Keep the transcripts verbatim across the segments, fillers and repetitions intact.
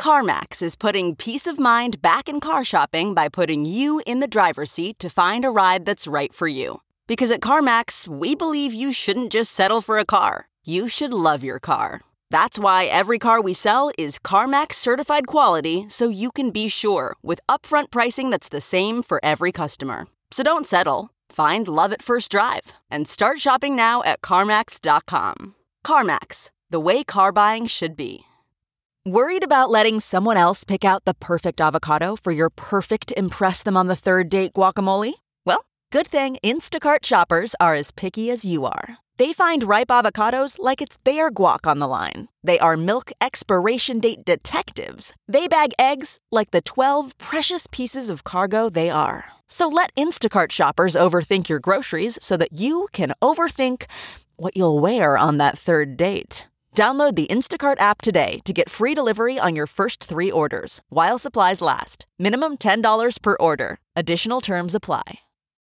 CarMax is putting peace of mind back in car shopping by putting you in the driver's seat to find a ride that's right for you. Because at CarMax, we believe you shouldn't just settle for a car. You should love your car. That's why every car we sell is CarMax certified quality, so you can be sure with upfront pricing that's the same for every customer. So don't settle. Find love at first drive and start shopping now at CarMax dot com. CarMax, the way car buying should be. Worried about letting someone else pick out the perfect avocado for your perfect impress them on the third date guacamole? Well, good thing Instacart shoppers are as picky as you are. They find ripe avocados like it's their guac on the line. They are milk expiration date detectives. They bag eggs like the twelve precious pieces of cargo they are. So let Instacart shoppers overthink your groceries so that you can overthink what you'll wear on that third date. Download the Instacart app today to get free delivery on your first three orders, while supplies last. Minimum ten dollars per order. Additional terms apply.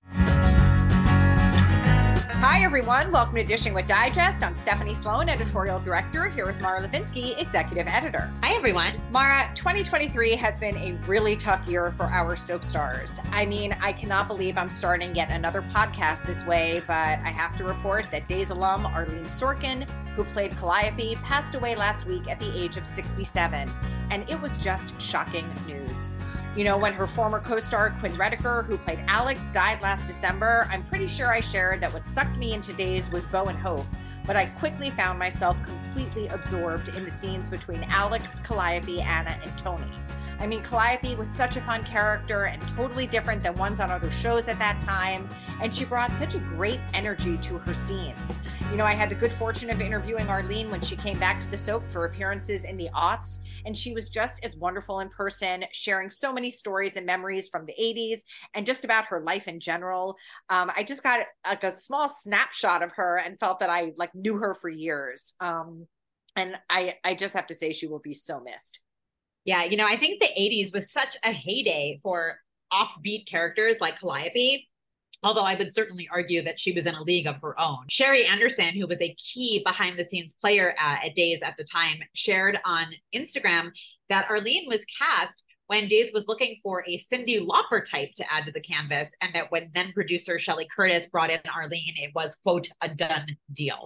Hi, everyone. Welcome to Dishing with Digest. I'm Stephanie Sloan, editorial director, here with Mara Levinsky, executive editor. Hi, everyone. Mara, twenty twenty-three has been a really tough year for our soap stars. I mean, I cannot believe I'm starting yet another podcast this way, but I have to report that Days alum Arlene Sorkin, who played Calliope, passed away last week at the age of sixty-seven. And it was just shocking news. You know, when her former co-star Quinn Rediker, who played Alex, died last December, I'm pretty sure I shared that what sucked me into Days was Bo and Hope, but I quickly found myself completely absorbed in the scenes between Alex, Calliope, Anna, and Tony. I mean, Calliope was such a fun character and totally different than ones on other shows at that time, and she brought such a great energy to her scenes. You know, I had the good fortune of interviewing Arlene when she came back to the soap for appearances in the aughts, and she was just as wonderful in person, sharing so many stories and memories from the eighties and just about her life in general. Um, I just got like a small snapshot of her and felt that I like knew her for years. Um, and I, I just have to say she will be so missed. Yeah, you know, I think the eighties was such a heyday for offbeat characters like Calliope, although I would certainly argue that she was in a league of her own. Sherry Anderson, who was a key behind-the-scenes player uh, at Days at the time, shared on Instagram that Arlene was cast when Days was looking for a Cyndi Lauper type to add to the canvas, and that when then producer Shelley Curtis brought in Arlene, it was, quote, a done deal.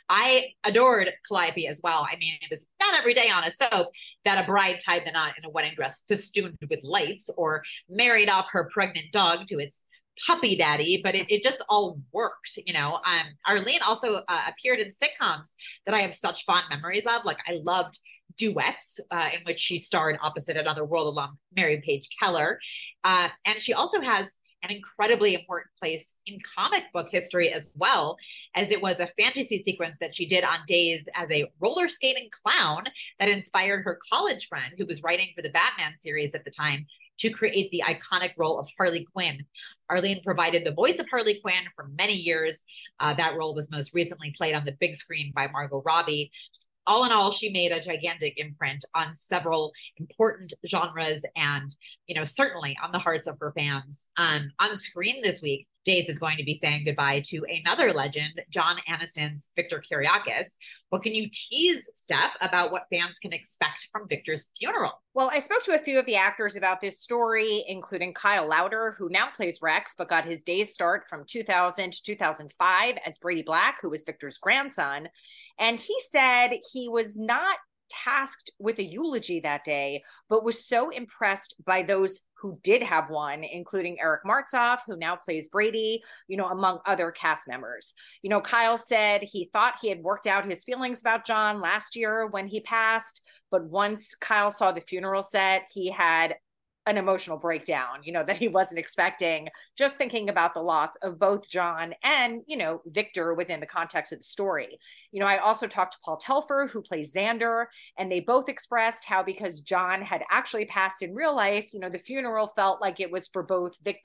I adored Calliope as well. I mean, it was not every day on a soap that a bride tied the knot in a wedding dress festooned with lights or married off her pregnant dog to its puppy daddy, but it, it just all worked, you know. Um, Arlene also uh, appeared in sitcoms that I have such fond memories of. Like, I loved Duets, uh, in which she starred opposite another World alum, Mary Page Keller. Uh, and she also has an incredibly important place in comic book history as well, as it was a fantasy sequence that she did on Days as a roller skating clown that inspired her college friend, who was writing for the Batman series at the time, to create the iconic role of Harley Quinn. Arlene provided the voice of Harley Quinn for many years. Uh, that role was most recently played on the big screen by Margot Robbie. All in all, she made a gigantic imprint on several important genres and, you know, certainly on the hearts of her fans. Um, on screen this week, Days is going to be saying goodbye to another legend, John Aniston's Victor Kiriakis. What can you tease, Steph, about what fans can expect from Victor's funeral? Well, I spoke to a few of the actors about this story, including Kyle Lowder, who now plays Rex, but got his Days start from two thousand to two thousand five as Brady Black, who was Victor's grandson. And he said he was not tasked with a eulogy that day, but was so impressed by those who did have one, including Eric Martzoff, who now plays Brady, you know, among other cast members. You know, Kyle said he thought he had worked out his feelings about John last year when he passed, but once Kyle saw the funeral set, he had an emotional breakdown, you know, that he wasn't expecting, just thinking about the loss of both John and, you know, Victor within the context of the story. You know, I also talked to Paul Telfer, who plays Xander, and they both expressed how because John had actually passed in real life, you know, the funeral felt like it was for both Victor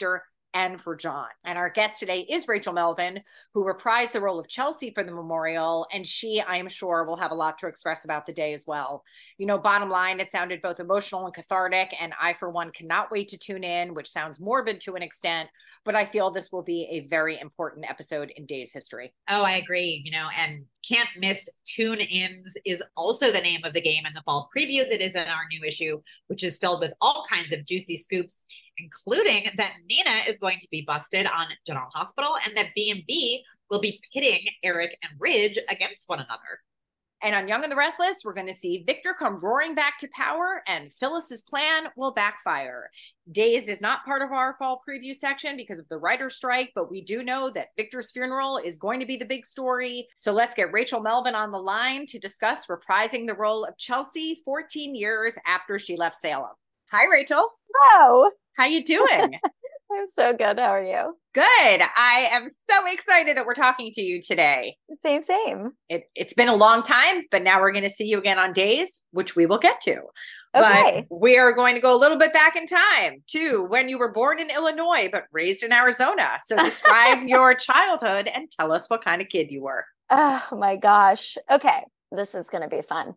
and for John. And our guest today is Rachel Melvin, who reprised the role of Chelsea for the memorial. And she, I am sure, will have a lot to express about the day as well. You know, bottom line, it sounded both emotional and cathartic. And I, for one, cannot wait to tune in, which sounds morbid to an extent, but I feel this will be a very important episode in Days history. Oh, I agree. You know, and can't miss Tune-Ins is also the name of the game in the fall preview that is in our new issue, which is filled with all kinds of juicy scoops, including that Nina is going to be busted on General Hospital and that B and B will be pitting Eric and Ridge against one another. And on Young and the Restless, we're going to see Victor come roaring back to power and Phyllis's plan will backfire. Days is not part of our fall preview section because of the writer's strike, but we do know that Victor's funeral is going to be the big story. So let's get Rachel Melvin on the line to discuss reprising the role of Chelsea fourteen years after she left Salem. Hi, Rachel. Hello. How you doing? I'm so good. How are you? Good. I am so excited that we're talking to you today. Same, same. It, it's been a long time, but now we're going to see you again on Days, which we will get to. Okay. But we are going to go a little bit back in time to when you were born in Illinois, but raised in Arizona. So describe your childhood and tell us what kind of kid you were. Oh my gosh. Okay. This is going to be fun.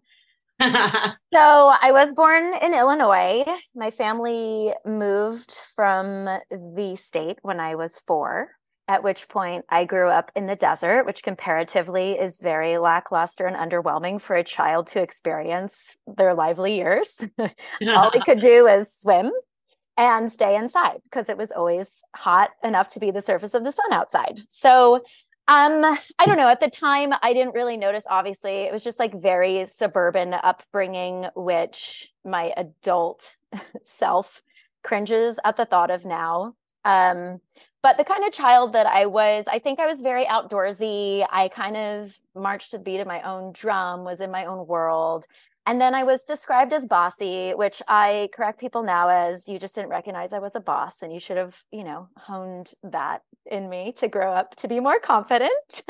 So I was born in Illinois. My family moved from the state when I was four, at which point I grew up in the desert, which comparatively is very lackluster and underwhelming for a child to experience their lively years. All we could do is swim and stay inside because it was always hot enough to be the surface of the sun outside. So Um, I don't know. At the time, I didn't really notice, obviously. It was just like very suburban upbringing, which my adult self cringes at the thought of now. Um, but the kind of child that I was, I think I was very outdoorsy. I kind of marched to the beat of my own drum, was in my own world. And then I was described as bossy, which I correct people now as you just didn't recognize I was a boss and you should have, you know, honed that in me to grow up to be more confident.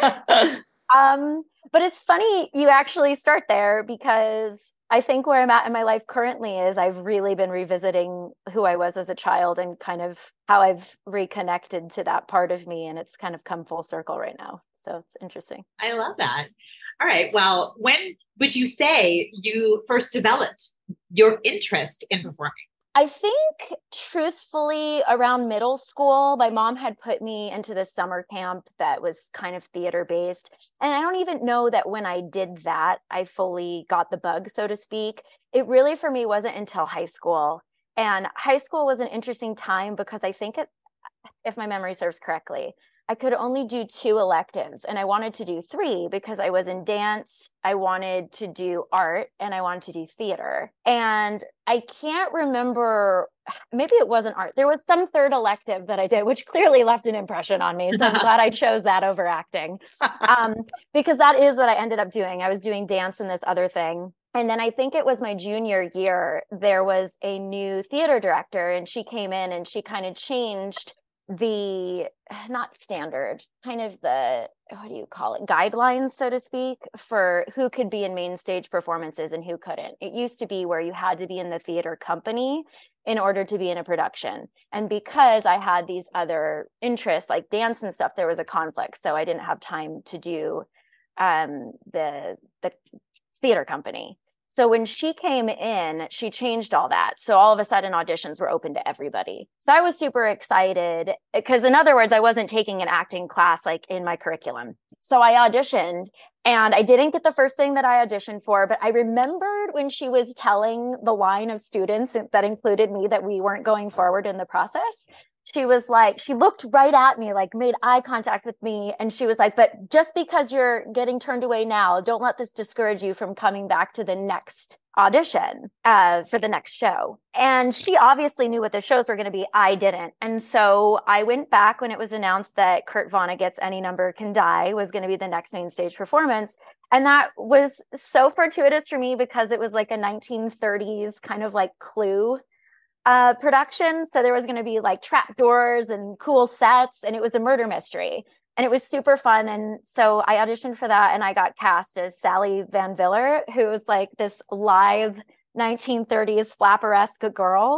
um, but it's funny you actually start there because I think where I'm at in my life currently is I've really been revisiting who I was as a child and kind of how I've reconnected to that part of me. And it's kind of come full circle right now. So it's interesting. I love that. All right. Well, when would you say you first developed your interest in performing? I think truthfully around middle school, my mom had put me into this summer camp that was kind of theater based. And I don't even know that when I did that, I fully got the bug, so to speak. It really for me wasn't until high school. And high school was an interesting time because I think it, if my memory serves correctly, I could only do two electives and I wanted to do three because I was in dance, I wanted to do art, and I wanted to do theater. And I can't remember, maybe it wasn't art. There was some third elective that I did, which clearly left an impression on me. So I'm glad I chose that over acting um, because that is what I ended up doing. I was doing dance and this other thing. And then I think it was my junior year, there was a new theater director and she came in and she kind of changed the not standard kind of the what do you call it guidelines, so to speak, for who could be in main stage performances and who couldn't. It used to be where you had to be in the theater company in order to be in a production, and because I had these other interests like dance and stuff, there was a conflict, so I didn't have time to do um the the theater company. So when she came in, she changed all that. So all of a sudden auditions were open to everybody. So I was super excited because in other words, I wasn't taking an acting class like in my curriculum. So I auditioned and I didn't get the first thing that I auditioned for, but I remembered when she was telling the line of students that included me that we weren't going forward in the process. She was like, she looked right at me, like made eye contact with me. And she was like, but just because you're getting turned away now, don't let this discourage you from coming back to the next audition uh, for the next show. And she obviously knew what the shows were going to be. I didn't. And so I went back when it was announced that Kurt Vonnegut's Any Number Can Die was going to be the next main stage performance. And that was so fortuitous for me because it was like a nineteen thirties kind of like Clue uh, production. So there was going to be like trap doors and cool sets, and it was a murder mystery. And it was super fun. And so I auditioned for that and I got cast as Sally Van Viller, who was like this live nineteen thirties flapper-esque girl.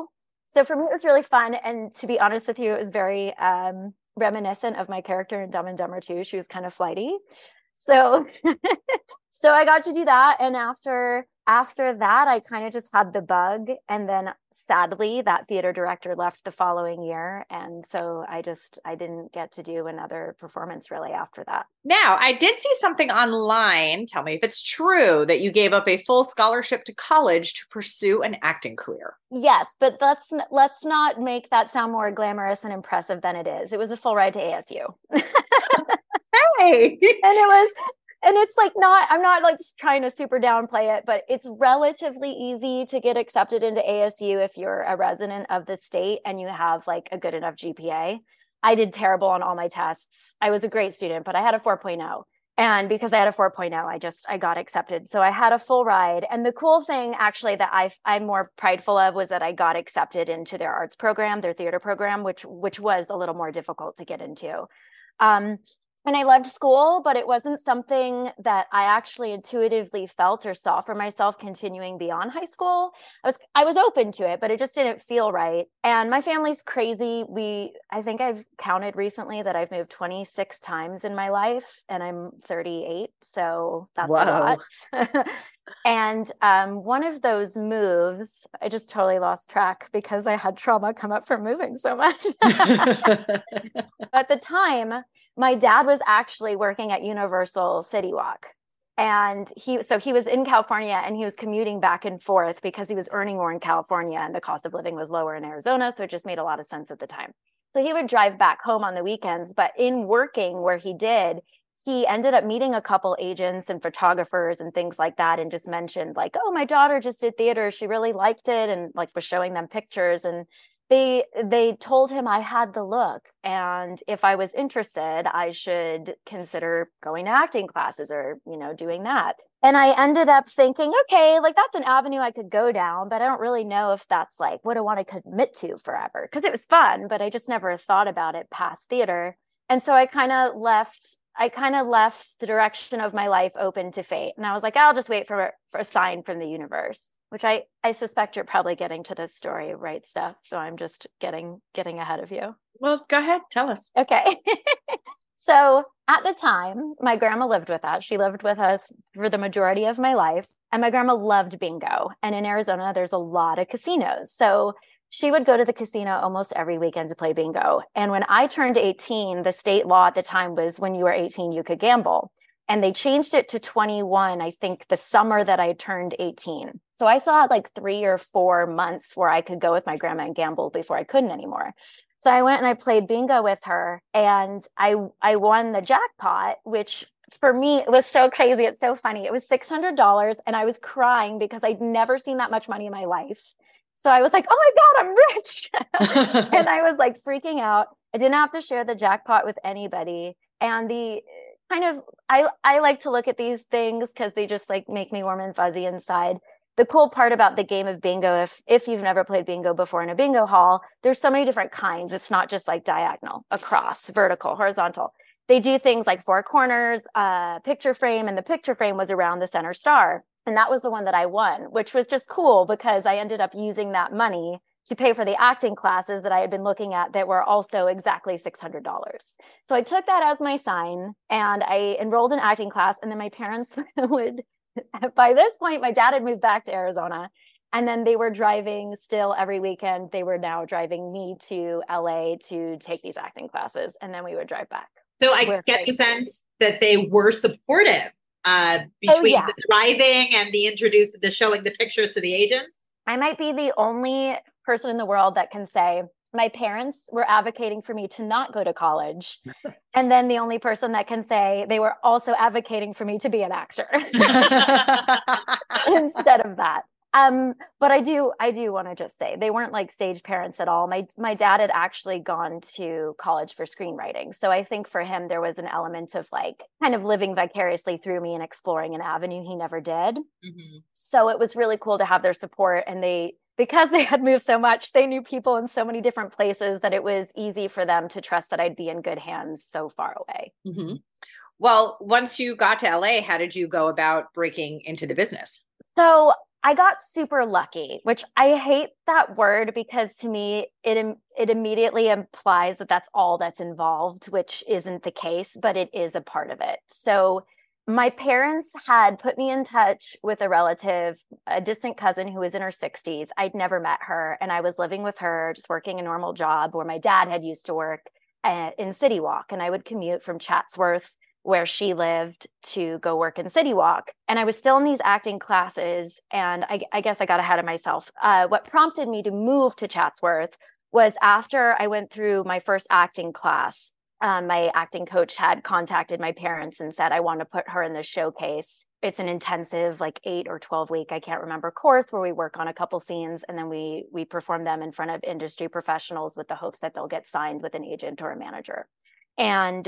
So for me, it was really fun. And to be honest with you, it was very um, reminiscent of my character in Dumb and Dumber two. She was kind of flighty. So, so I got to do that. And after, after that, I kind of just had the bug. And then sadly, that theater director left the following year. And so I just, I didn't get to do another performance really after that. Now, I did see something online. Tell me if it's true that you gave up a full scholarship to college to pursue an acting career. Yes, but let's, let's not make that sound more glamorous and impressive than it is. It was a full ride to A S U. Hey. And it was, and it's like not, I'm not like just trying to super downplay it, but it's relatively easy to get accepted into A S U if you're a resident of the state and you have like a good enough G P A. I did terrible on all my tests. I was a great student, but I had a four point oh. And because I had a four point oh, I just, I got accepted. So I had a full ride. And the cool thing actually that I, I'm more prideful of was that I got accepted into their arts program, their theater program, which, which was a little more difficult to get into. Um, And I loved school, but it wasn't something that I actually intuitively felt or saw for myself continuing beyond high school. I was I was open to it, but it just didn't feel right. And my family's crazy. We I think I've counted recently that I've moved twenty-six times in my life, and I'm thirty-eight, so that's Whoa. a lot. And um, one of those moves, I just totally lost track because I had trauma come up from moving so much. At the time, my dad was actually working at Universal City Walk. And he, so he was in California and he was commuting back and forth because he was earning more in California and the cost of living was lower in Arizona. So it just made a lot of sense at the time. So he would drive back home on the weekends, but in working where he did, he ended up meeting a couple agents and photographers and things like that. And just mentioned like, oh, my daughter just did theater. She really liked it. And like was showing them pictures, and They they told him I had the look, and if I was interested, I should consider going to acting classes or, you know, doing that. And I ended up thinking, okay, like that's an avenue I could go down, but I don't really know if that's like what I want to commit to forever, because it was fun, but I just never thought about it past theater. And so I kind of left I kind of left the direction of my life open to fate. And I was like, I'll just wait for, for a sign from the universe, which I, I suspect you're probably getting to this story, right, Steph? So I'm just getting, getting ahead of you. Well, go ahead. Tell us. Okay. So at the time, my grandma lived with us. She lived with us for the majority of my life. And my grandma loved bingo. And in Arizona, there's a lot of casinos. So she would go to the casino almost every weekend to play bingo. And when I turned eighteen, the state law at the time was when you were eighteen, you could gamble. And they changed it to twenty-one, I think the summer that I turned eighteen. So I saw like three or four months where I could go with my grandma and gamble before I couldn't anymore. So I went and I played bingo with her, and I I won the jackpot, which for me, it was so crazy. It's so funny. It was six hundred dollars, and I was crying because I'd never seen that much money in my life. So I was like, oh my God, I'm rich. And I was like freaking out. I didn't have to share the jackpot with anybody. And the kind of, I, I like to look at these things because they just like make me warm and fuzzy inside. The cool part about the game of bingo, if if you've never played bingo before in a bingo hall, there's so many different kinds. It's not just like diagonal, across, vertical, horizontal. They do things like four corners, uh, picture frame, and the picture frame was around the center star. And that was the one that I won, which was just cool because I ended up using that money to pay for the acting classes that I had been looking at that were also exactly six hundred dollars. So I took that as my sign and I enrolled in acting class. And then my parents would, by this point, my dad had moved back to Arizona. And then they were driving still every weekend. They were now driving me to L A to take these acting classes. And then we would drive back. So I we're get crazy. The sense that they were supportive uh, between oh, yeah. the driving and the introduce, the showing the pictures to the agents. I might be the only person in the world that can say my parents were advocating for me to not go to college. And then the only person that can say they were also advocating for me to be an actor instead of that. Um, but I do, I do want to just say they weren't like stage parents at all. My, my dad had actually gone to college for screenwriting. So I think for him, there was an element of like kind of living vicariously through me and exploring an avenue he never did. Mm-hmm. So it was really cool to have their support. And they, because they had moved so much, they knew people in so many different places that it was easy for them to trust that I'd be in good hands so far away. Mm-hmm. Well, once you got to L A, how did you go about breaking into the business? So I got super lucky, which I hate that word because to me, it, it immediately implies that that's all that's involved, which isn't the case, but it is a part of it. So my parents had put me in touch with a relative, a distant cousin who was in her sixties. I'd never met her. And I was living with her, just working a normal job where my dad had used to work uh, in City Walk. And I would commute from Chatsworth, where she lived, to go work in City Walk. And I was still in these acting classes. And I, I guess I got ahead of myself. Uh, what prompted me to move to Chatsworth was after I went through my first acting class. Um, my acting coach had contacted my parents and said, I want to put her in this showcase. It's an intensive, like eight or twelve week, I can't remember, course where we work on a couple scenes and then we we perform them in front of industry professionals with the hopes that they'll get signed with an agent or a manager. And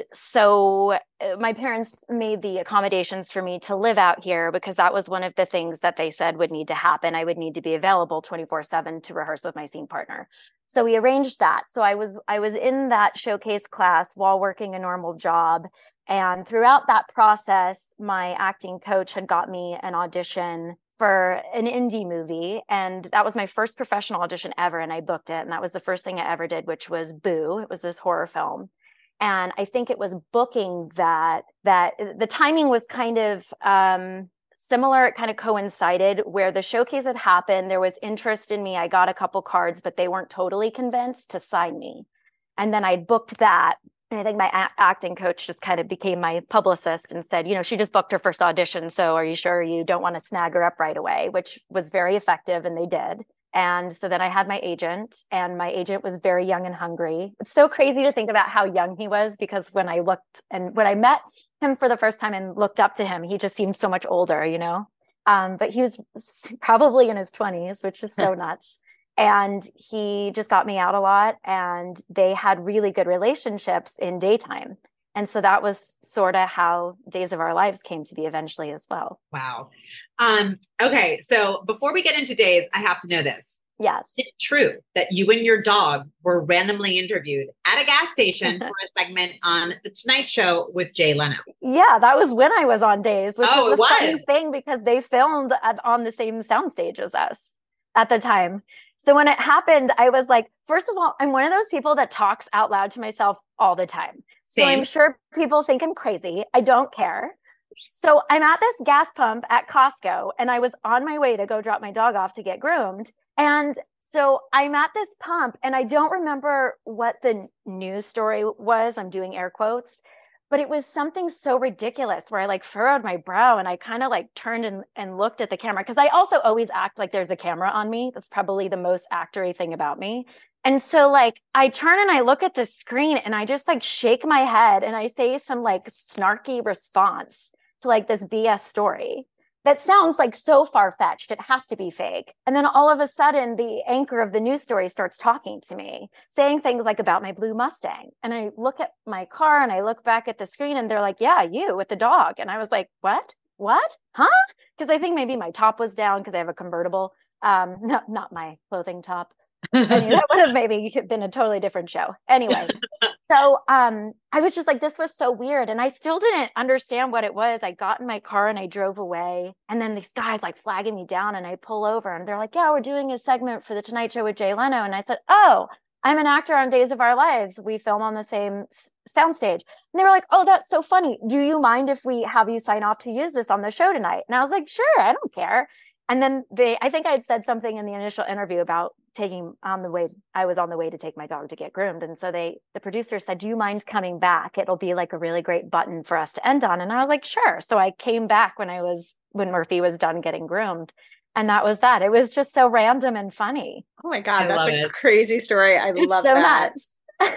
so my parents made the accommodations for me to live out here because that was one of the things that they said would need to happen. I would need to be available twenty-four seven to rehearse with my scene partner. So we arranged that. So I was I was in that showcase class while working a normal job. And throughout that process, my acting coach had got me an audition for an indie movie. And that was my first professional audition ever. And I booked it. And that was the first thing I ever did, which was Boo. It was this horror film. And I think it was booking that, that the timing was kind of um, similar. It kind of coincided where the showcase had happened. There was interest in me. I got a couple cards, but they weren't totally convinced to sign me. And then I booked that. And I think my a- acting coach just kind of became my publicist and said, you know, she just booked her first audition. So are you sure you don't want to snag her up right away? Which was very effective. And they did. And so then I had my agent, and my agent was very young and hungry. It's so crazy to think about how young he was, because when I looked and when I met him for the first time and looked up to him, he just seemed so much older, you know, um, but he was probably in his twenties, which is so nuts. And he just got me out a lot, and they had really good relationships in daytime. And so that was sort of how Days of Our Lives came to be eventually as well. Wow. Um, okay. So before we get into Days, I have to know this. Yes. Is it true that you and your dog were randomly interviewed at a gas station for a segment on The Tonight Show with Jay Leno? Yeah, that was when I was on Days, which Oh, was it a funny was. thing because they filmed at, on the same soundstage as us at the time. So when it happened, I was like, first of all, I'm one of those people that talks out loud to myself all the time. So Same. I'm sure people think I'm crazy. I don't care. So I'm at this gas pump at Costco, and I was on my way to go drop my dog off to get groomed. And so I'm at this pump, and I don't remember what the news story was. I'm doing air quotes, but it was something so ridiculous where I like furrowed my brow and I kind of like turned and, and looked at the camera, because I also always act like there's a camera on me. That's probably the most actory thing about me. And so like I turn and I look at the screen and I just like shake my head and I say some like snarky response to like this B S story that sounds like so far-fetched. It has to be fake. And then all of a sudden, the anchor of the news story starts talking to me, saying things like about my blue Mustang. And I look at my car and I look back at the screen and they're like, yeah, you with the dog. And I was like, what? What? Huh? Because I think maybe my top was down because I have a convertible. Um, no, not my clothing top. Anyway, that would have maybe been a totally different show. Anyway, so um, I was just like, this was so weird. And I still didn't understand what it was. I got in my car and I drove away. And then these guys like flagging me down, and I pull over and they're like, yeah, we're doing a segment for The Tonight Show with Jay Leno. And I said, oh, I'm an actor on Days of Our Lives. We film on the same s- soundstage. And they were like, oh, that's so funny. Do you mind if we have you sign off to use this on the show tonight? And I was like, sure, I don't care. And then they, I think I had said something in the initial interview about taking on the way, I was on the way to take my dog to get groomed. And so they, the producer said, do you mind coming back? It'll be like a really great button for us to end on. And I was like, sure. So I came back when I was, when Murphy was done getting groomed. And that was that. It was just so random and funny. Oh my God, I that's love a it. crazy story. I It's love so that. nuts.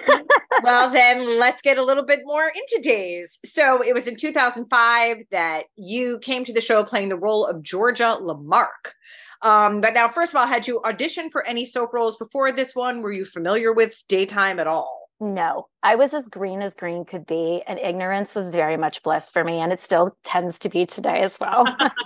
Well, then let's get a little bit more into Days. So it was in two thousand five that you came to the show playing the role of Georgia Lamarck. Um, but now, first of all, had you auditioned for any soap roles before this one? Were you familiar with daytime at all? No, I was as green as green could be, and ignorance was very much bliss for me. And it still tends to be today as well.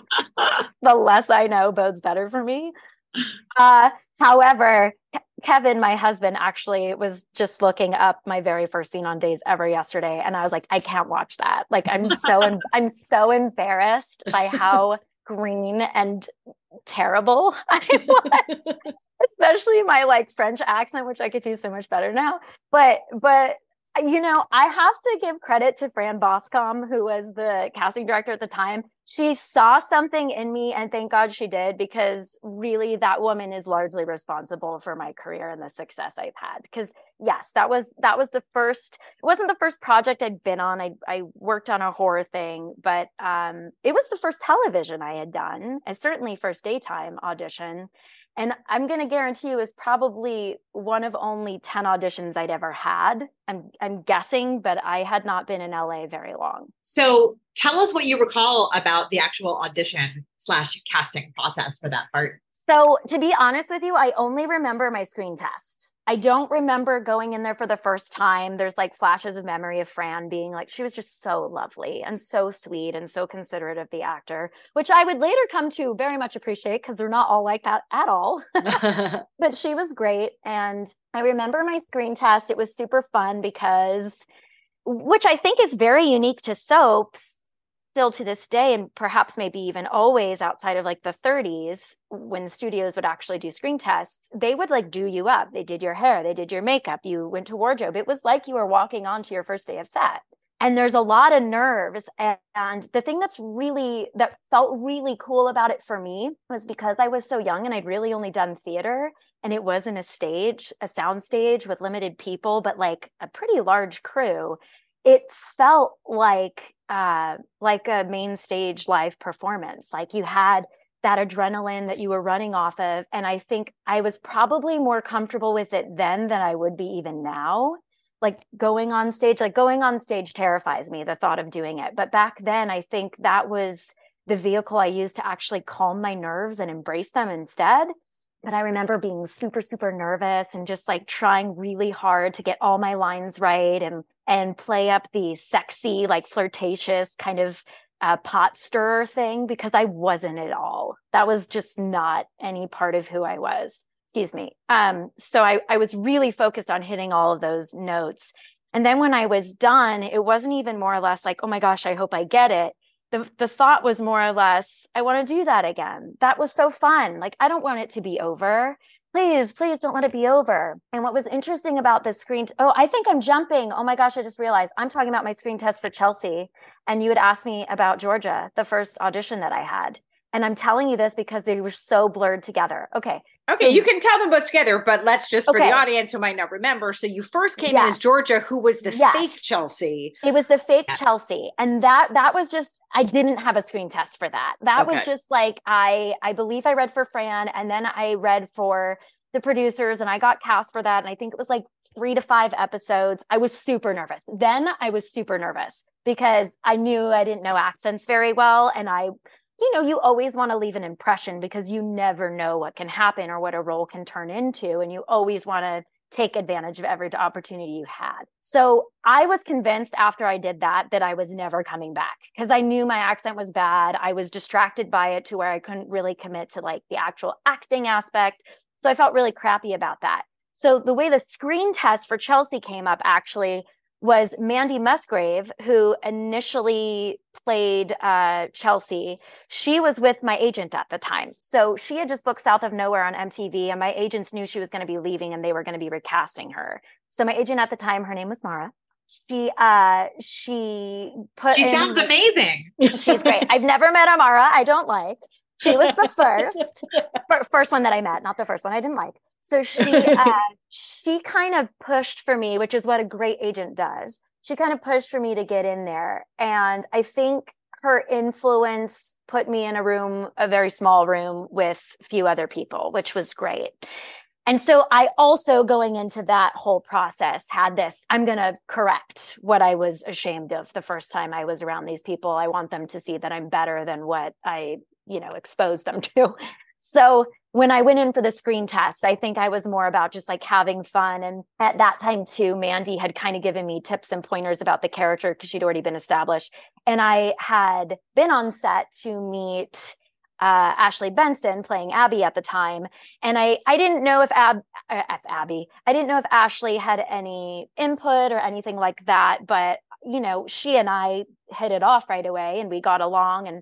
The less I know bodes better for me. Uh, however, Kevin, my husband, actually was just looking up my very first scene on Days ever yesterday. And I was like, I can't watch that. Like, I'm so, I'm so embarrassed by how green and terrible I was, especially my like French accent, which I could do so much better now. But, but, you know, I have to give credit to Fran Boscom, who was the casting director at the time. She saw something in me, and thank God she did, because really that woman is largely responsible for my career and the success I've had. Because yes, that was that was the first, it wasn't the first project I'd been on. I I worked on a horror thing, but um, it was the first television I had done, and certainly first daytime audition. And I'm going to guarantee you is probably one of only ten auditions I'd ever had. I'm I'm guessing, but I had not been in L A very long. So tell us what you recall about the actual audition slash casting process for that part. So to be honest with you, I only remember my screen test. I don't remember going in there for the first time. There's like flashes of memory of Fran being like, she was just so lovely and so sweet and so considerate of the actor, which I would later come to very much appreciate because they're not all like that at all. But she was great. And I remember my screen test. It was super fun because, which I think is very unique to soaps, still to this day, and perhaps maybe even always outside of like the thirties, when studios would actually do screen tests, they would like do you up. They did your hair, they did your makeup, you went to wardrobe. It was like you were walking onto your first day of set. And there's a lot of nerves. And, and the thing that's really, that felt really cool about it for me was because I was so young and I'd really only done theater, and it wasn't a stage, a sound stage with limited people, but like a pretty large crew. It felt like uh, like a main stage live performance. Like you had that adrenaline that you were running off of. And I think I was probably more comfortable with it then than I would be even now. Like going on stage, like going on stage terrifies me, the thought of doing it. But back then, I think that was the vehicle I used to actually calm my nerves and embrace them instead. But I remember being super, super nervous and just like trying really hard to get all my lines right and and play up the sexy, like flirtatious kind of uh, pot stirrer thing, because I wasn't at all. That was just not any part of who I was. Excuse me. Um, so I, I was really focused on hitting all of those notes. And then when I was done, it wasn't even more or less like, oh my gosh, I hope I get it. The, the thought was more or less, I want to do that again. That was so fun. Like, I don't want it to be over. Please, please don't let it be over. And what was interesting about this screen, t- oh, I think I'm jumping. Oh my gosh, I just realized I'm talking about my screen test for Chelsea. And you had asked me about Georgia, the first audition that I had. And I'm telling you this because they were so blurred together. Okay. Okay, so, you can tell them both together, but let's just, for okay. the audience who might not remember. So you first came Yes. in as Georgia, who was the Yes. fake Chelsea. It was the fake Yeah. Chelsea. And that that was just, I didn't have a screen test for that. That Okay. was just like, I I believe I read for Fran, and then I read for the producers, and I got cast for that. And I think it was like three to five episodes. I was super nervous. Then I was super nervous because I knew I didn't know accents very well. And I, you know, you always want to leave an impression because you never know what can happen or what a role can turn into. And you always want to take advantage of every opportunity you had. So I was convinced after I did that, that I was never coming back because I knew my accent was bad. I was distracted by it to where I couldn't really commit to like the actual acting aspect. So I felt really crappy about that. So the way the screen test for Chelsea came up actually was Mandy Musgrave, who initially played uh, Chelsea. She was with my agent at the time. So she had just booked South of Nowhere on M T V, and my agents knew she was going to be leaving and they were going to be recasting her. So my agent at the time, her name was Mara. She uh, she put She in, sounds amazing. She's great. I've never met Amara. I don't like. She was the first, first one that I met, not the first one I didn't like. So she, uh, she kind of pushed for me, which is what a great agent does. She kind of pushed for me to get in there. And I think her influence put me in a room, a very small room with a few other people, which was great. And so I also, going into that whole process, had this, I'm going to correct what I was ashamed of the first time I was around these people. I want them to see that I'm better than what I, you know, exposed them to. So when I went in for the screen test, I think I was more about just like having fun. And at that time too, Mandy had kind of given me tips and pointers about the character because she'd already been established. And I had been on set to meet uh, Ashley Benson playing Abby at the time. And I, I didn't know if, Ab, uh, if Abby, I didn't know if Ashley had any input or anything like that. But, you know, she and I hit it off right away and we got along. And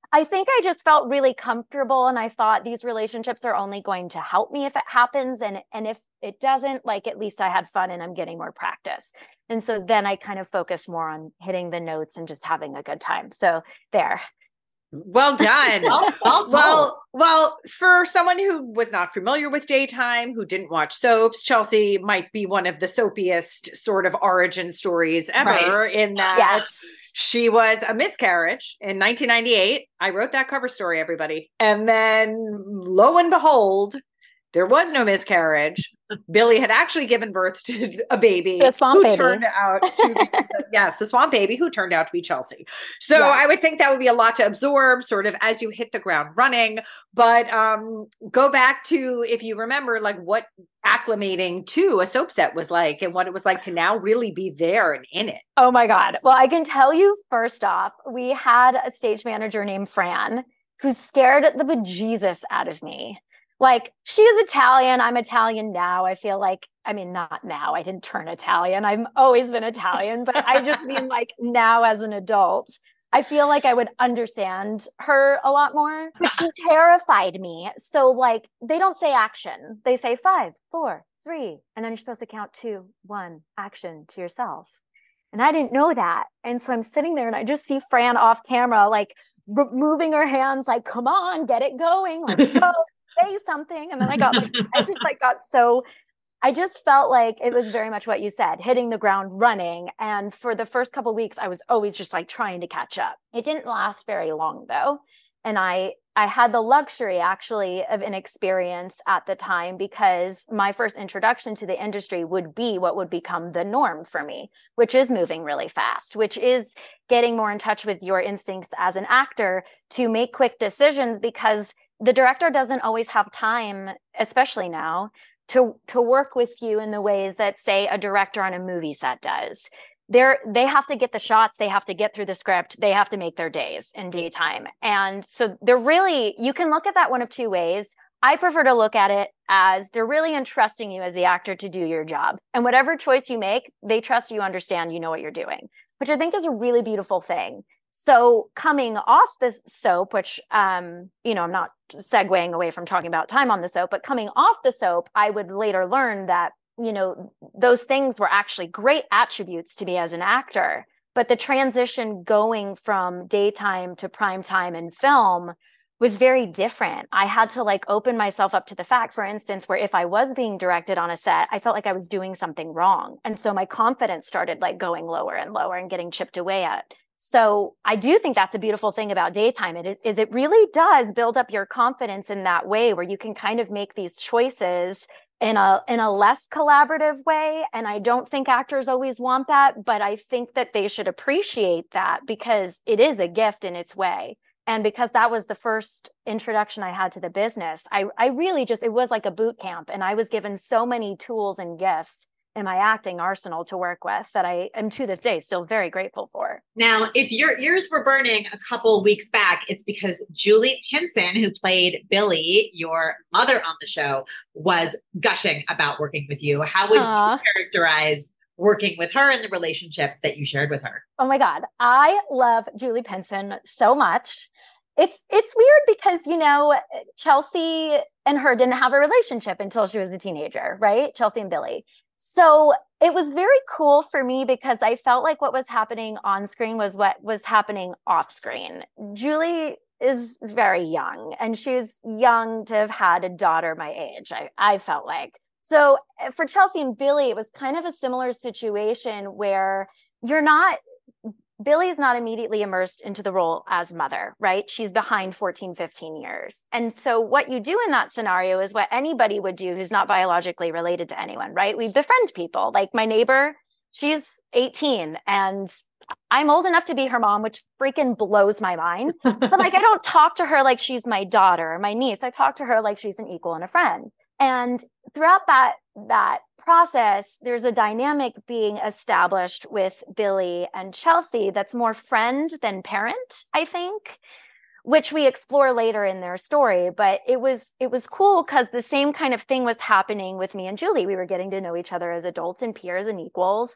I think I just felt really comfortable, and I thought these relationships are only going to help me if it happens. And, and if it doesn't, like, at least I had fun and I'm getting more practice. And so then I kind of focused more on hitting the notes and just having a good time. So there. Well done. well, well, well, well, for someone who was not familiar with daytime, who didn't watch soaps, Chelsea might be one of the soapiest sort of origin stories ever, right. in that yes. she was a miscarriage in nineteen ninety-eight. I wrote that cover story, everybody. And then lo and behold, there was no miscarriage. Billie had actually given birth to a baby the swamp who baby. turned out to be, yes, the swamp baby who turned out to be Chelsea. So yes. I would think that would be a lot to absorb sort of as you hit the ground running, but um, go back to, if you remember, like what acclimating to a soap set was like and what it was like to now really be there and in it. Oh my God. Well, I can tell you first off, we had a stage manager named Fran who scared the bejesus out of me. Like, she is Italian. I'm Italian now. I feel like, I mean, not now. I didn't turn Italian. I've always been Italian, but I just mean like now as an adult, I feel like I would understand her a lot more, but she terrified me. So like, they don't say action. They say five, four, three, and then you're supposed to count two, one, action to yourself. And I didn't know that. And so I'm sitting there and I just see Fran off camera, like r- moving her hands, like, come on, get it going. Let's go. Say something. And then I got like, I just like got so, I just felt like it was very much what you said, hitting the ground running. And for the first couple of weeks, I was always just like trying to catch up. It didn't last very long though. And I, I had the luxury actually of an experience at the time because my first introduction to the industry would be what would become the norm for me, which is moving really fast, which is getting more in touch with your instincts as an actor to make quick decisions, because the director doesn't always have time, especially now, to, to work with you in the ways that, say, a director on a movie set does. They're, they have to get the shots, they have to get through the script, they have to make their days in daytime. And so they're really, you can look at that one of two ways. I prefer to look at it as they're really entrusting you as the actor to do your job. And whatever choice you make, they trust you understand, you know what you're doing, which I think is a really beautiful thing. So coming off this soap, which, um, you know, I'm not segueing away from talking about time on the soap, but coming off the soap, I would later learn that, you know, those things were actually great attributes to me as an actor. But the transition going from daytime to primetime and film was very different. I had to like open myself up to the fact, for instance, where if I was being directed on a set, I felt like I was doing something wrong. And so my confidence started like going lower and lower and getting chipped away at. So I do think that's a beautiful thing about daytime. It is, it really does build up your confidence in that way where you can kind of make these choices in a in a less collaborative way. And I don't think actors always want that, but I think that they should appreciate that because it is a gift in its way. And because that was the first introduction I had to the business, I, I really just, it was like a boot camp. And I was given so many tools and gifts in my acting arsenal to work with that I am to this day still very grateful for. Now, if your ears were burning a couple weeks back, it's because Julie Pinson, who played Billie, your mother on the show, was gushing about working with you. How would Aww. you characterize working with her and the relationship that you shared with her? Oh my God. I love Julie Pinson so much. It's it's weird because, you know, Chelsea and her didn't have a relationship until she was a teenager, right? Chelsea and Billie. So it was very cool for me because I felt like what was happening on screen was what was happening off screen. Julie is very young and she's young to have had a daughter my age, I, I felt like. So for Chelsea and Billie, it was kind of a similar situation where you're not, Billie's not immediately immersed into the role as mother, right? She's behind fourteen, fifteen years. And so what you do in that scenario is what anybody would do who's not biologically related to anyone, right? We befriend people. Like my neighbor, she's eighteen and I'm old enough to be her mom, which freaking blows my mind. But like, I don't talk to her like she's my daughter or my niece. I talk to her like she's an equal and a friend. And throughout that, that process, there's a dynamic being established with Billie and Chelsea that's more friend than parent, I think, which we explore later in their story. But it was it was cool because the same kind of thing was happening with me and Julie. We were getting to know each other as adults and peers and equals.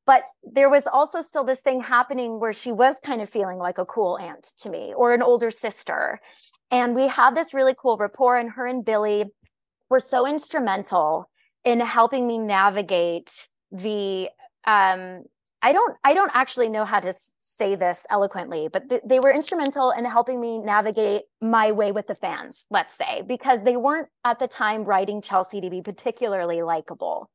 But there was also still this thing happening where she was kind of feeling like a cool aunt to me or an older sister. And we had this really cool rapport, and her and Billy were so instrumental in helping me navigate the, um, I don't, I don't actually know how to say this eloquently, but th- they were instrumental in helping me navigate my way with the fans, let's say, because they weren't at the time writing Chelsea to be particularly likable.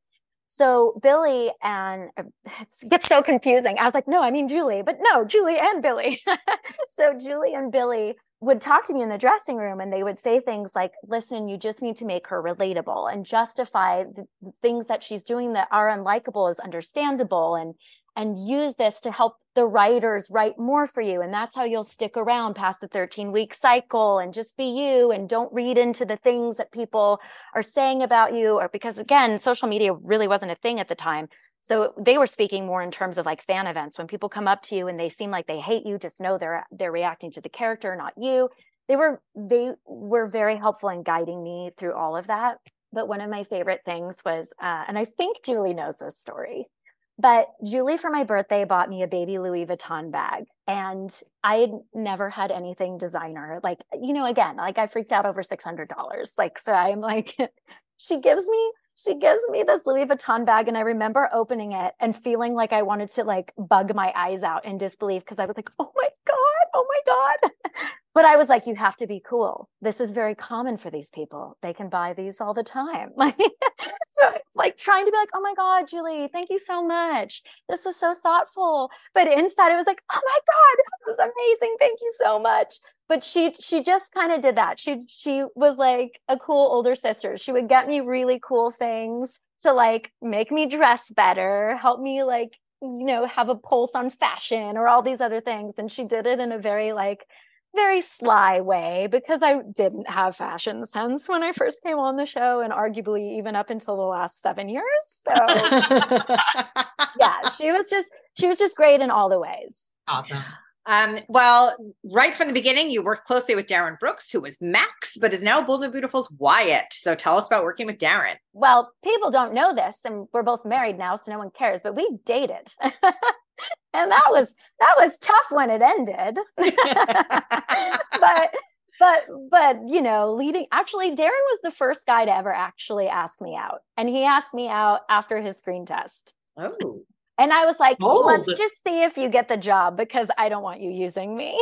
So Billy and it gets so confusing. I was like, no, I mean Julie, but no, Julie and Billy. So Julie and Billy would talk to me in the dressing room, and they would say things like, listen, you just need to make her relatable and justify the things that she's doing that are unlikable as understandable, and and use this to help the writers write more for you. And that's how you'll stick around past the thirteen week cycle, and just be you, and don't read into the things that people are saying about you. Or because again, social media really wasn't a thing at the time. So they were speaking more in terms of like fan events. When people come up to you and they seem like they hate you, just know they're they're reacting to the character, not you. They were they were very helpful in guiding me through all of that. But one of my favorite things was, uh, and I think Julie knows this story, but Julie for my birthday bought me a baby Louis Vuitton bag. And I had never had anything designer. Like, you know, again, like I freaked out over six hundred dollars. Like, so I'm like, she gives me She gives me this Louis Vuitton bag, and I remember opening it and feeling like I wanted to like bug my eyes out in disbelief, because I was like, oh my God, oh my God. But I was like, you have to be cool. This is very common for these people. They can buy these all the time. Like, so it's like trying to be like, oh my God, Julie, thank you so much. This was so thoughtful. But inside it was like, oh my God, this is amazing. Thank you so much. But she she just kind of did that. She she was like a cool older sister. She would get me really cool things to like make me dress better, help me like, you know, have a pulse on fashion or all these other things. And she did it in a very like, very sly way, because I didn't have fashion sense when I first came on the show, and arguably even up until the last seven years. So yeah, she was just, she was just great in all the ways. Awesome. Um, well, right from the beginning, you worked closely with Darren Brooks, who was Max, but is now Bold and Beautiful's Wyatt. So tell us about working with Darren. Well, people don't know this, and we're both married now, so no one cares, but we dated. And that was, that was tough when it ended. but, but, but, you know, leading, actually, Darren was the first guy to ever actually ask me out. And he asked me out after his screen test. Oh. And I was like, Oh. let's just see if you get the job, because I don't want you using me.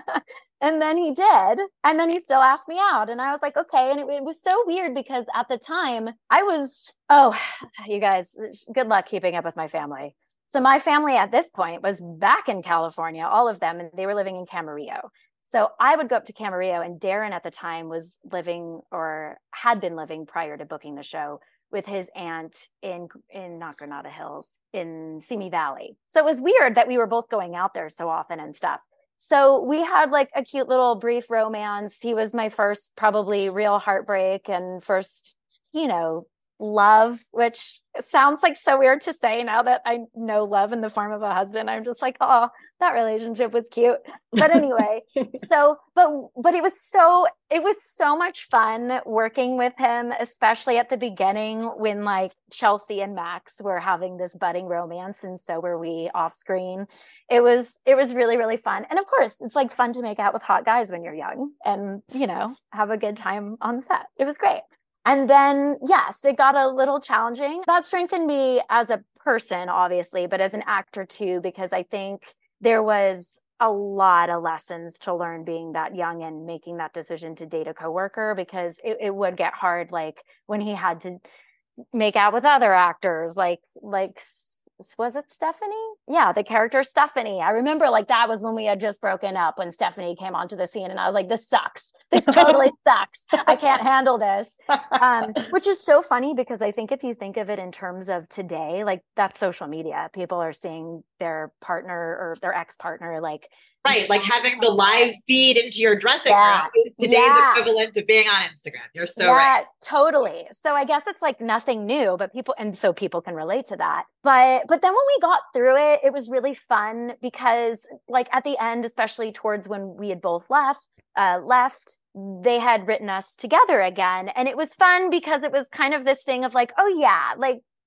And then he did. And then he still asked me out. And I was like, okay. And it, it was so weird, because at the time I was, oh, you guys, good luck keeping up with my family. So my family at this point was back in California, all of them, and they were living in Camarillo. So I would go up to Camarillo, and Darren at the time was living, or had been living prior to booking the show, with his aunt in, in not Granada Hills, in Simi Valley. So it was weird that we were both going out there so often and stuff. So we had like a cute little brief romance. He was my first probably real heartbreak and first, you know, love, which sounds like so weird to say now that I know love in the form of a husband. I'm just like, oh, that relationship was cute. But anyway, so, but, but it was so, it was so much fun working with him, especially at the beginning when like Chelsea and Max were having this budding romance. And so were we off screen. It was, it was really, really fun. And of course, it's like fun to make out with hot guys when you're young and, you know, have a good time on set. It was great. And then, yes, it got a little challenging. That strengthened me as a person, obviously, but as an actor too, because I think there was a lot of lessons to learn being that young and making that decision to date a coworker, because it, it would get hard, like when he had to make out with other actors, like, like, was it Stephanie? Yeah, the character Stephanie. I remember like that was when we had just broken up, when Stephanie came onto the scene, and I was like, this sucks. This totally sucks. I can't handle this. Um, which is so funny, because I think if you think of it in terms of today, like that's social media. People are seeing their partner or their ex-partner like right, like having the live feed into your dressing yeah. room is today's yeah. equivalent to being on Instagram. You're so yeah, right. Totally. So I guess it's like nothing new, but people, and so people can relate to that. But, but then when we got through it, it was really fun, because like at the end, especially towards when we had both left, uh, left, they had written us together again. And it was fun, because it was kind of this thing of like, oh yeah, like I,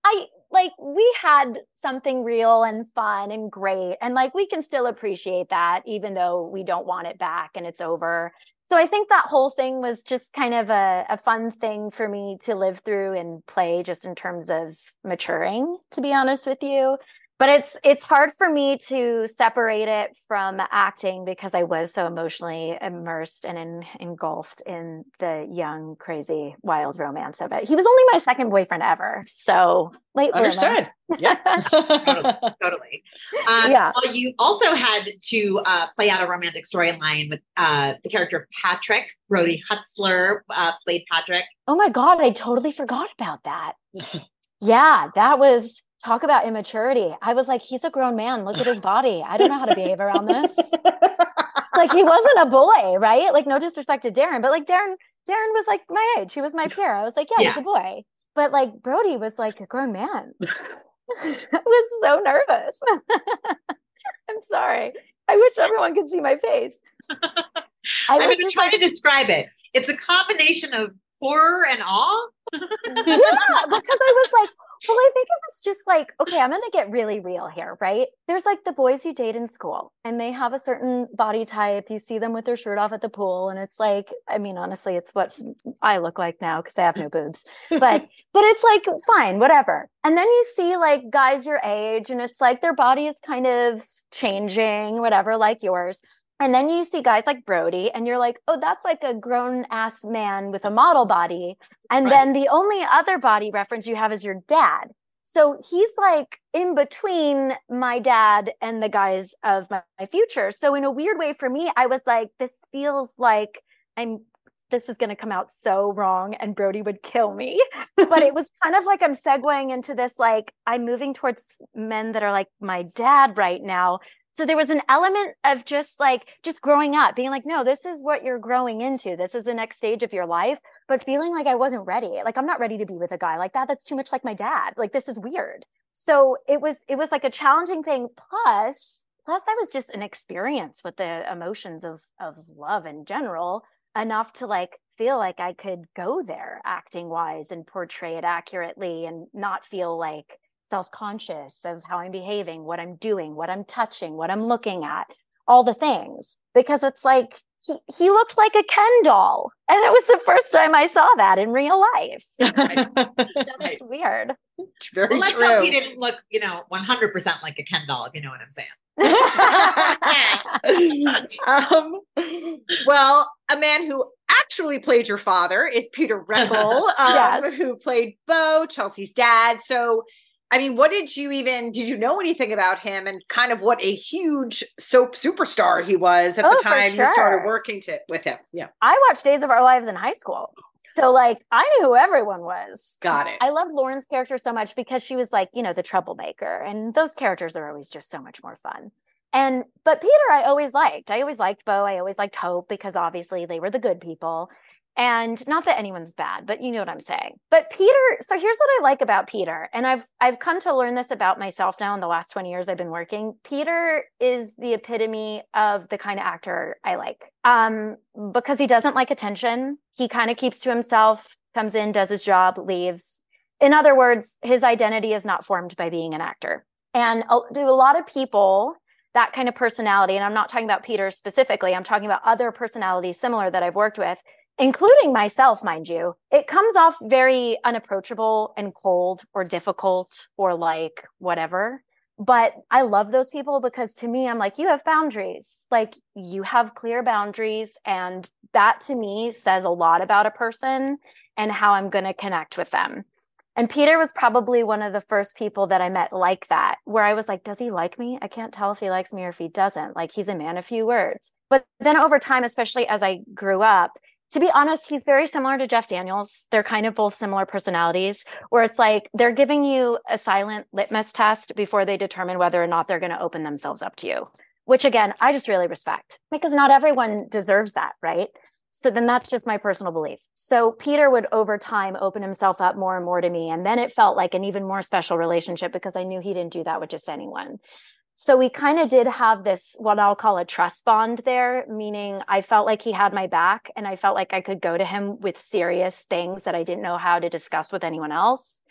like we had something real and fun and great. And like, we can still appreciate that, even though we don't want it back and it's over. So I think that whole thing was just kind of a, a fun thing for me to live through and play, just in terms of maturing, to be honest with you. But it's it's hard for me to separate it from acting, because I was so emotionally immersed and in, engulfed in the young, crazy, wild romance of it. He was only my second boyfriend ever. So late Understood. Yeah. totally. totally. Um, Yeah. Well, you also had to uh, play out a romantic storyline with uh, the character of Patrick. Brody Hutzler uh, played Patrick. Oh my God, I totally forgot about that. Yeah, that was, talk about immaturity. I was like, he's a grown man. Look at his body. I don't know how to behave around this. Like, he wasn't a boy, right? Like, no disrespect to Darren, but like Darren, Darren was like my age. He was my peer. I was like, yeah, Yeah. he's a boy. But like Brody was like a grown man. I was so nervous. I'm sorry. I wish everyone could see my face. I I'm was going to just try like, to describe it. It's a combination of horror and awe. yeah, because I was like, well, I think it was just like, okay, I'm going to get really real here, right? There's like the boys you date in school, and they have a certain body type. You see them with their shirt off at the pool, and it's like, I mean, honestly, it's what I look like now because I have no boobs. But but it's like, fine, whatever. And then you see like guys your age, and it's like their body is kind of changing, whatever, like yours. And then you see guys like Brody, and you're like, oh, that's like a grown ass man with a model body. And Right. then the only other body reference you have is your dad. So he's like in between my dad and the guys of my, my future. So in a weird way for me, I was like, this feels like I'm, this is going to come out so wrong and Brody would kill me. But it was kind of like I'm segueing into this, like I'm moving towards men that are like my dad right now. So there was an element of just like, just growing up, being like, no, this is what you're growing into. This is the next stage of your life. But feeling like I wasn't ready. Like, I'm not ready to be with a guy like that. That's too much like my dad. Like, this is weird. So it was, it was like a challenging thing. Plus, plus I was just an experience with the emotions of, of love in general, enough to like feel like I could go there acting wise and portray it accurately and not feel like self-conscious of how I'm behaving, what I'm doing, what I'm touching, what I'm looking at, all the things, because it's like he, he looked like a Ken doll. And it was the first time I saw that in real life. It's Right. weird. It's very Well, let's true. hope he didn't look, you know, one hundred percent like a Ken doll, if you know what I'm saying. um, well, a man who actually played your father is Peter Reppel, um, Yes. who played Bo, Chelsea's dad. So, I mean, what did you even, did you know anything about him, and kind of what a huge soap superstar he was at Oh, the for time you started sure. working to, with him? Yeah. I watched Days of Our Lives in high school. So like I knew who everyone was. Got it. I loved Lauren's character so much because she was like, you know, the troublemaker, and those characters are always just so much more fun. And but Peter, I always liked. I always liked Bo. I always liked Hope, because obviously they were the good people. And not that anyone's bad, but you know what I'm saying. But Peter, so here's what I like about Peter. And I've I've come to learn this about myself now in the last twenty years I've been working. Peter is the epitome of the kind of actor I like. Um, because he doesn't like attention. He kind of keeps to himself, comes in, does his job, leaves. In other words, his identity is not formed by being an actor. And do a lot of people that kind of personality, and I'm not talking about Peter specifically, I'm talking about other personalities similar that I've worked with, including myself, mind you, it comes off very unapproachable and cold or difficult or like whatever. But I love those people because to me, I'm like, you have boundaries, like you have clear boundaries. And that to me says a lot about a person and how I'm going to connect with them. And Peter was probably one of the first people that I met like that, where I was like, does he like me? I can't tell if he likes me or if he doesn't. Like, he's a man of few words. But then over time, especially as I grew up, to be honest, he's very similar to Jeff Daniels. They're kind of both similar personalities, where it's like they're giving you a silent litmus test before they determine whether or not they're going to open themselves up to you, which again, I just really respect, because not everyone deserves that, right? So then that's just my personal belief. So Peter would over time open himself up more and more to me. And then it felt like an even more special relationship because I knew he didn't do that with just anyone. So we kind of did have this, what I'll call a trust bond there, meaning I felt like he had my back and I felt like I could go to him with serious things that I didn't know how to discuss with anyone else.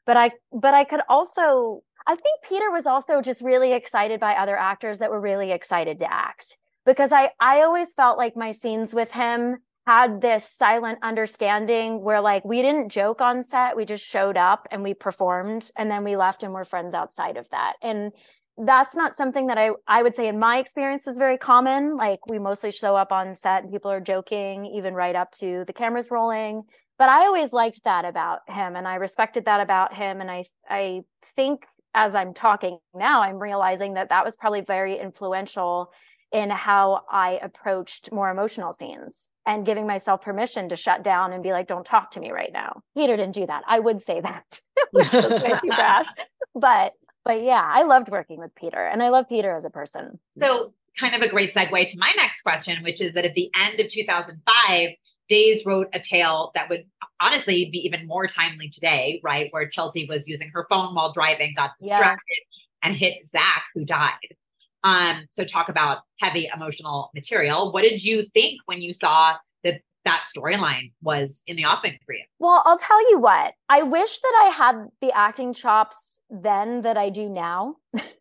But I, but I could also, I think Peter was also just really excited by other actors that were really excited to act, because I, I always felt like my scenes with him had this silent understanding where like we didn't joke on set, we just showed up and we performed and then we left and we're friends outside of that. And that's not something that I, I would say in my experience was very common. Like we mostly show up on set and people are joking even right up to the cameras rolling. But I always liked that about him and I respected that about him. And I, I think as I'm talking now, I'm realizing that that was probably very influential in how I approached more emotional scenes and giving myself permission to shut down and be like, don't talk to me right now. Peter didn't do that. I would say that, which was way too brash. But, but yeah, I loved working with Peter and I love Peter as a person. So kind of a great segue to my next question, which is that at the end of two thousand five, Days wrote a tale that would honestly be even more timely today, right? Where Chelsea was using her phone while driving, got distracted yeah. and hit Zach, who died. Um, so talk about heavy emotional material. What did you think when you saw that that storyline was in the offing for you? Well, I'll tell you what, I wish that I had the acting chops then that I do now.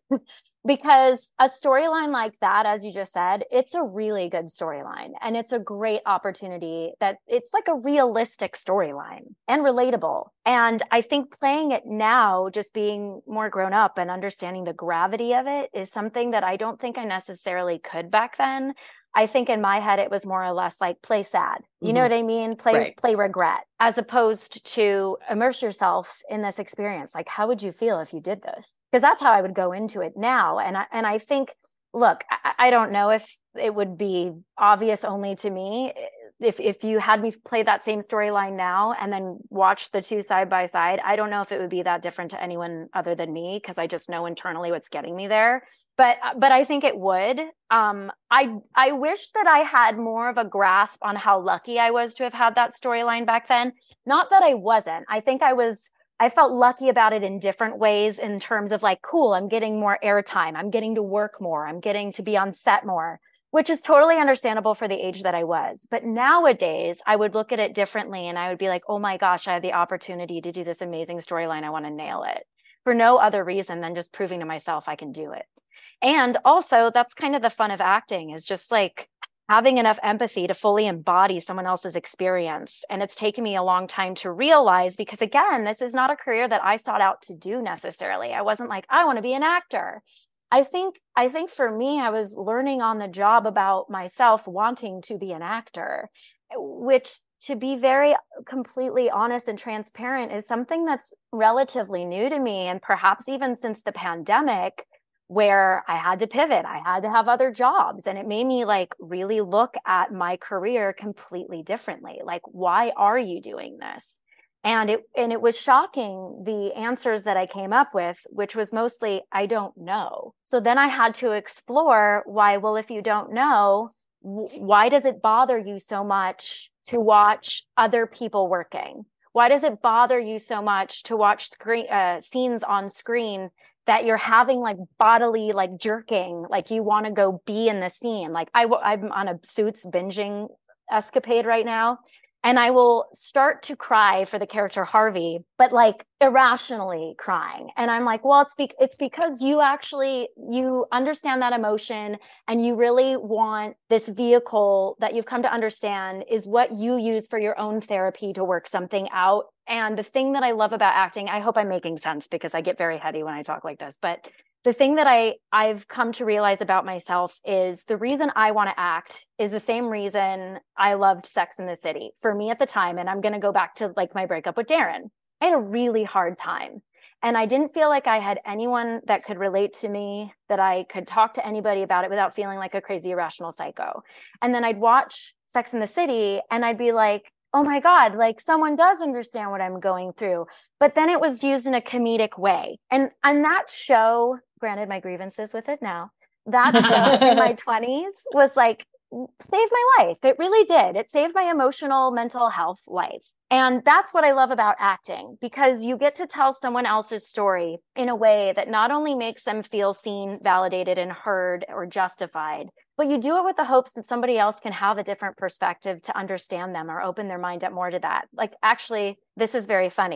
Because a storyline like that, as you just said, it's a really good storyline and it's a great opportunity that it's like a realistic storyline and relatable. And I think playing it now, just being more grown up and understanding the gravity of it is something that I don't think I necessarily could back then. I think in my head, it was more or less like play sad. You mm-hmm. know what I mean? Play, right. play regret, as opposed to immerse yourself in this experience. Like, how would you feel if you did this? Because that's how I would go into it now. And I, and I think, look, I, I don't know if it would be obvious only to me. If, if you had me play that same storyline now and then watch the two side by side, I don't know if it would be that different to anyone other than me, because I just know internally what's getting me there. But but I think it would. Um, I I wish that I had more of a grasp on how lucky I was to have had that storyline back then. Not that I wasn't. I think I was. I felt lucky about it in different ways in terms of like, cool, I'm getting more airtime. I'm getting to work more. I'm getting to be on set more, which is totally understandable for the age that I was. But nowadays, I would look at it differently and I would be like, oh my gosh, I have the opportunity to do this amazing storyline. I want to nail it for no other reason than just proving to myself I can do it. And also, that's kind of the fun of acting, is just like having enough empathy to fully embody someone else's experience. And it's taken me a long time to realize, because again, this is not a career that I sought out to do necessarily. I wasn't like, I want to be an actor. I think, I think for me, I was learning on the job about myself wanting to be an actor, which, to be very completely honest and transparent, is something that's relatively new to me. And perhaps even since the pandemic, where I had to pivot, I had to have other jobs, and it made me like really look at my career completely differently. Like, why are you doing this? And it, and it was shocking, the answers that I came up with, which was mostly, I don't know. So then I had to explore why. Well, if you don't know, why does it bother you so much to watch other people working? Why does it bother you so much to watch screen uh, scenes on screen that you're having like bodily like jerking, like you want to go be in the scene? Like I, I'm on a Suits binging escapade right now, and I will start to cry for the character Harvey, but like irrationally crying. And I'm like, well, it's, be- it's because you actually, you understand that emotion, and you really want this vehicle that you've come to understand is what you use for your own therapy to work something out. And the thing that I love about acting, I hope I'm making sense because I get very heady when I talk like this, but the thing that I, I've come to realize about myself is the reason I want to act is the same reason I loved Sex and the City for me at the time. And I'm going to go back to like my breakup with Darren. I had a really hard time, and I didn't feel like I had anyone that could relate to me, that I could talk to anybody about it without feeling like a crazy, irrational psycho. And then I'd watch Sex and the City and I'd be like, oh my God, like someone does understand what I'm going through. But then it was used in a comedic way. And, and that show, granted my grievances with it now, that show in my twenties was like, saved my life. It really did. It saved my emotional, mental health life. And that's what I love about acting, because you get to tell someone else's story in a way that not only makes them feel seen, validated, and heard or justified, but you do it with the hopes that somebody else can have a different perspective to understand them or open their mind up more to that. Like, actually, this is very funny.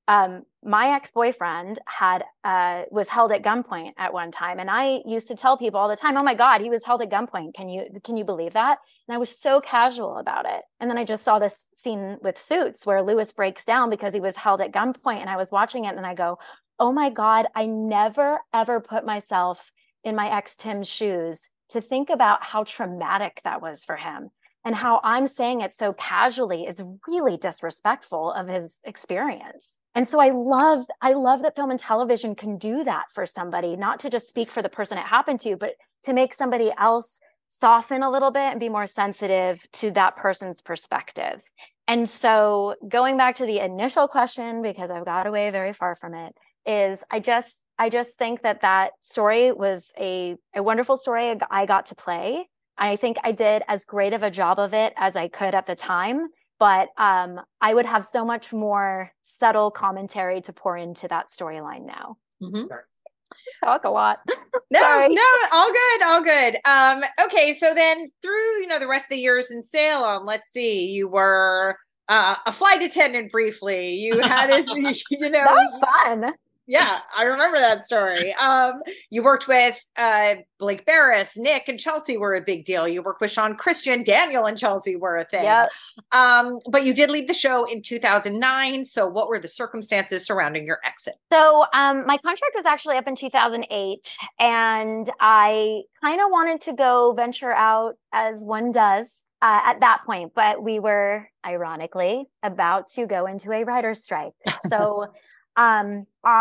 um, my ex-boyfriend had uh, was held at gunpoint at one time, and I used to tell people all the time, "Oh my God, he was held at gunpoint. Can you can you believe that?" And I was so casual about it. And then I just saw this scene with Suits where Lewis breaks down because he was held at gunpoint, and I was watching it, and I go, "Oh my God, I never ever put myself in my ex Tim's shoes to think about how traumatic that was for him." And how I'm saying it so casually is really disrespectful of his experience. And so I love, I love that film and television can do that for somebody, not to just speak for the person it happened to, but to make somebody else soften a little bit and be more sensitive to that person's perspective. And so going back to the initial question, because I've got away very far from it, is I just, I just think that that story was a, a wonderful story I got to play. I think I did as great of a job of it as I could at the time, but um, I would have so much more subtle commentary to pour into that storyline now. Mm-hmm. Talk a lot. No, Sorry. no, all good, all good. Um, okay, so then through, you know, the rest of the years in Salem, let's see, you were uh, a flight attendant briefly. You had, as you know, that was fun. Yeah, I remember that story. Um, you worked with uh, Blake Barris, Nick, and Chelsea were a big deal. You worked with Sean Christian, Daniel, and Chelsea were a thing. Yep. Um, but you did leave the show in two thousand nine. So what were the circumstances surrounding your exit? So um, my contract was actually up in two thousand eight, and I kind of wanted to go venture out as one does uh, at that point. But we were, ironically, about to go into a writer's strike. So Um,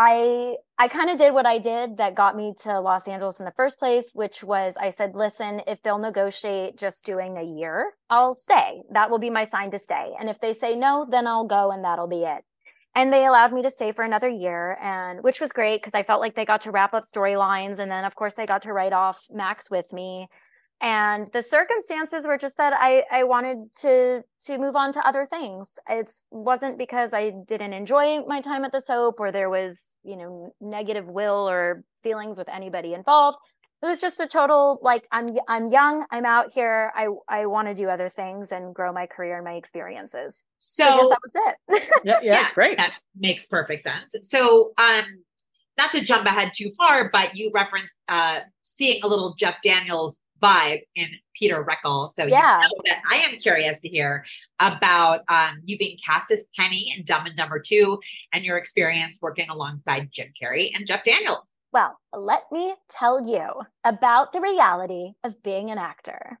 I, I kind of did what I did that got me to Los Angeles in the first place, which was I said, listen, if they'll negotiate just doing a year, I'll stay. That will be my sign to stay. And if they say no, then I'll go and that'll be it. And they allowed me to stay for another year, and which was great because I felt like they got to wrap up storylines. And then of course they got to write off Max with me. And the circumstances were just that I, I wanted to to move on to other things. It wasn't because I didn't enjoy my time at the soap or there was, you know, negative will or feelings with anybody involved. It was just a total, like, I'm I'm young, I'm out here, I, I want to do other things and grow my career and my experiences. So, so I guess that was it. yeah, yeah, yeah, great. That makes perfect sense. So, um, not to jump ahead too far, but you referenced uh, seeing a little Jeff Daniels vibe in Peter Reckell. So yeah, you know that I am curious to hear about um, you being cast as Penny in Dumb and Dumber two and your experience working alongside Jim Carrey and Jeff Daniels. Well, let me tell you about the reality of being an actor.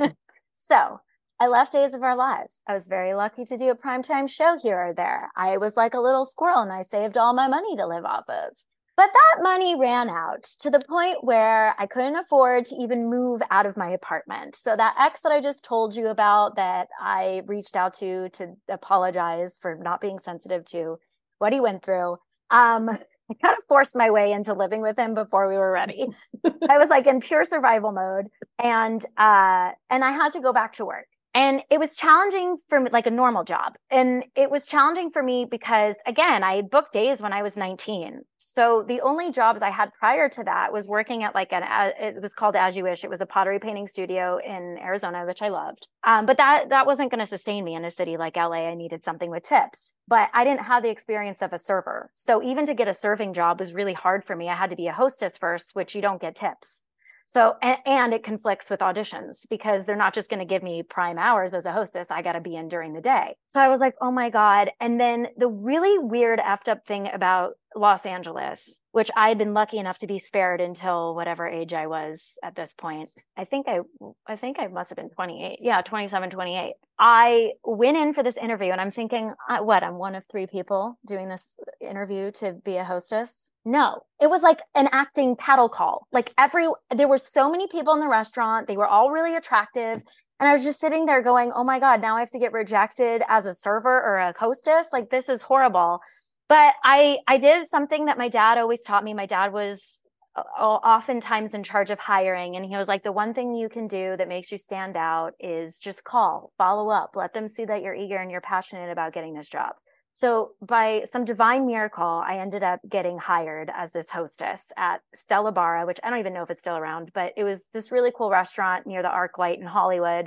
So I left Days of Our Lives. I was very lucky to do a primetime show here or there. I was like a little squirrel and I saved all my money to live off of. But that money ran out to the point where I couldn't afford to even move out of my apartment. So that ex that I just told you about that I reached out to to apologize for not being sensitive to what he went through, um, I kind of forced my way into living with him before we were ready. I was like in pure survival mode, and uh, and I had to go back to work. And it was challenging for me, like a normal job. And it was challenging for me because, again, I had booked days when I was nineteen. So the only jobs I had prior to that was working at like an, it was called As You Wish. It was a pottery painting studio in Arizona, which I loved. Um, but that that wasn't going to sustain me in a city like L A. I needed something with tips. But I didn't have the experience of a server. So even to get a serving job was really hard for me. I had to be a hostess first, which you don't get tips. So, and, and it conflicts with auditions because they're not just going to give me prime hours as a hostess. I got to be in during the day. So I was like, oh my God. And then the really weird effed up thing about Los Angeles, which I had been lucky enough to be spared until whatever age I was at this point. I think I, I think I must have been twenty-eight. Yeah, twenty-seven, twenty-eight. I went in for this interview and I'm thinking, uh, what, I'm one of three people doing this interview to be a hostess? No, it was like an acting cattle call. Like every, there were so many people in the restaurant. They were all really attractive. And I was just sitting there going, oh my God, now I have to get rejected as a server or a hostess. Like, this is horrible. But I, I did something that my dad always taught me. My dad was oftentimes in charge of hiring. And he was like, the one thing you can do that makes you stand out is just call, follow up, let them see that you're eager and you're passionate about getting this job. So by some divine miracle, I ended up getting hired as this hostess at Stella Barra, which I don't even know if it's still around, but it was this really cool restaurant near the ArcLight in Hollywood.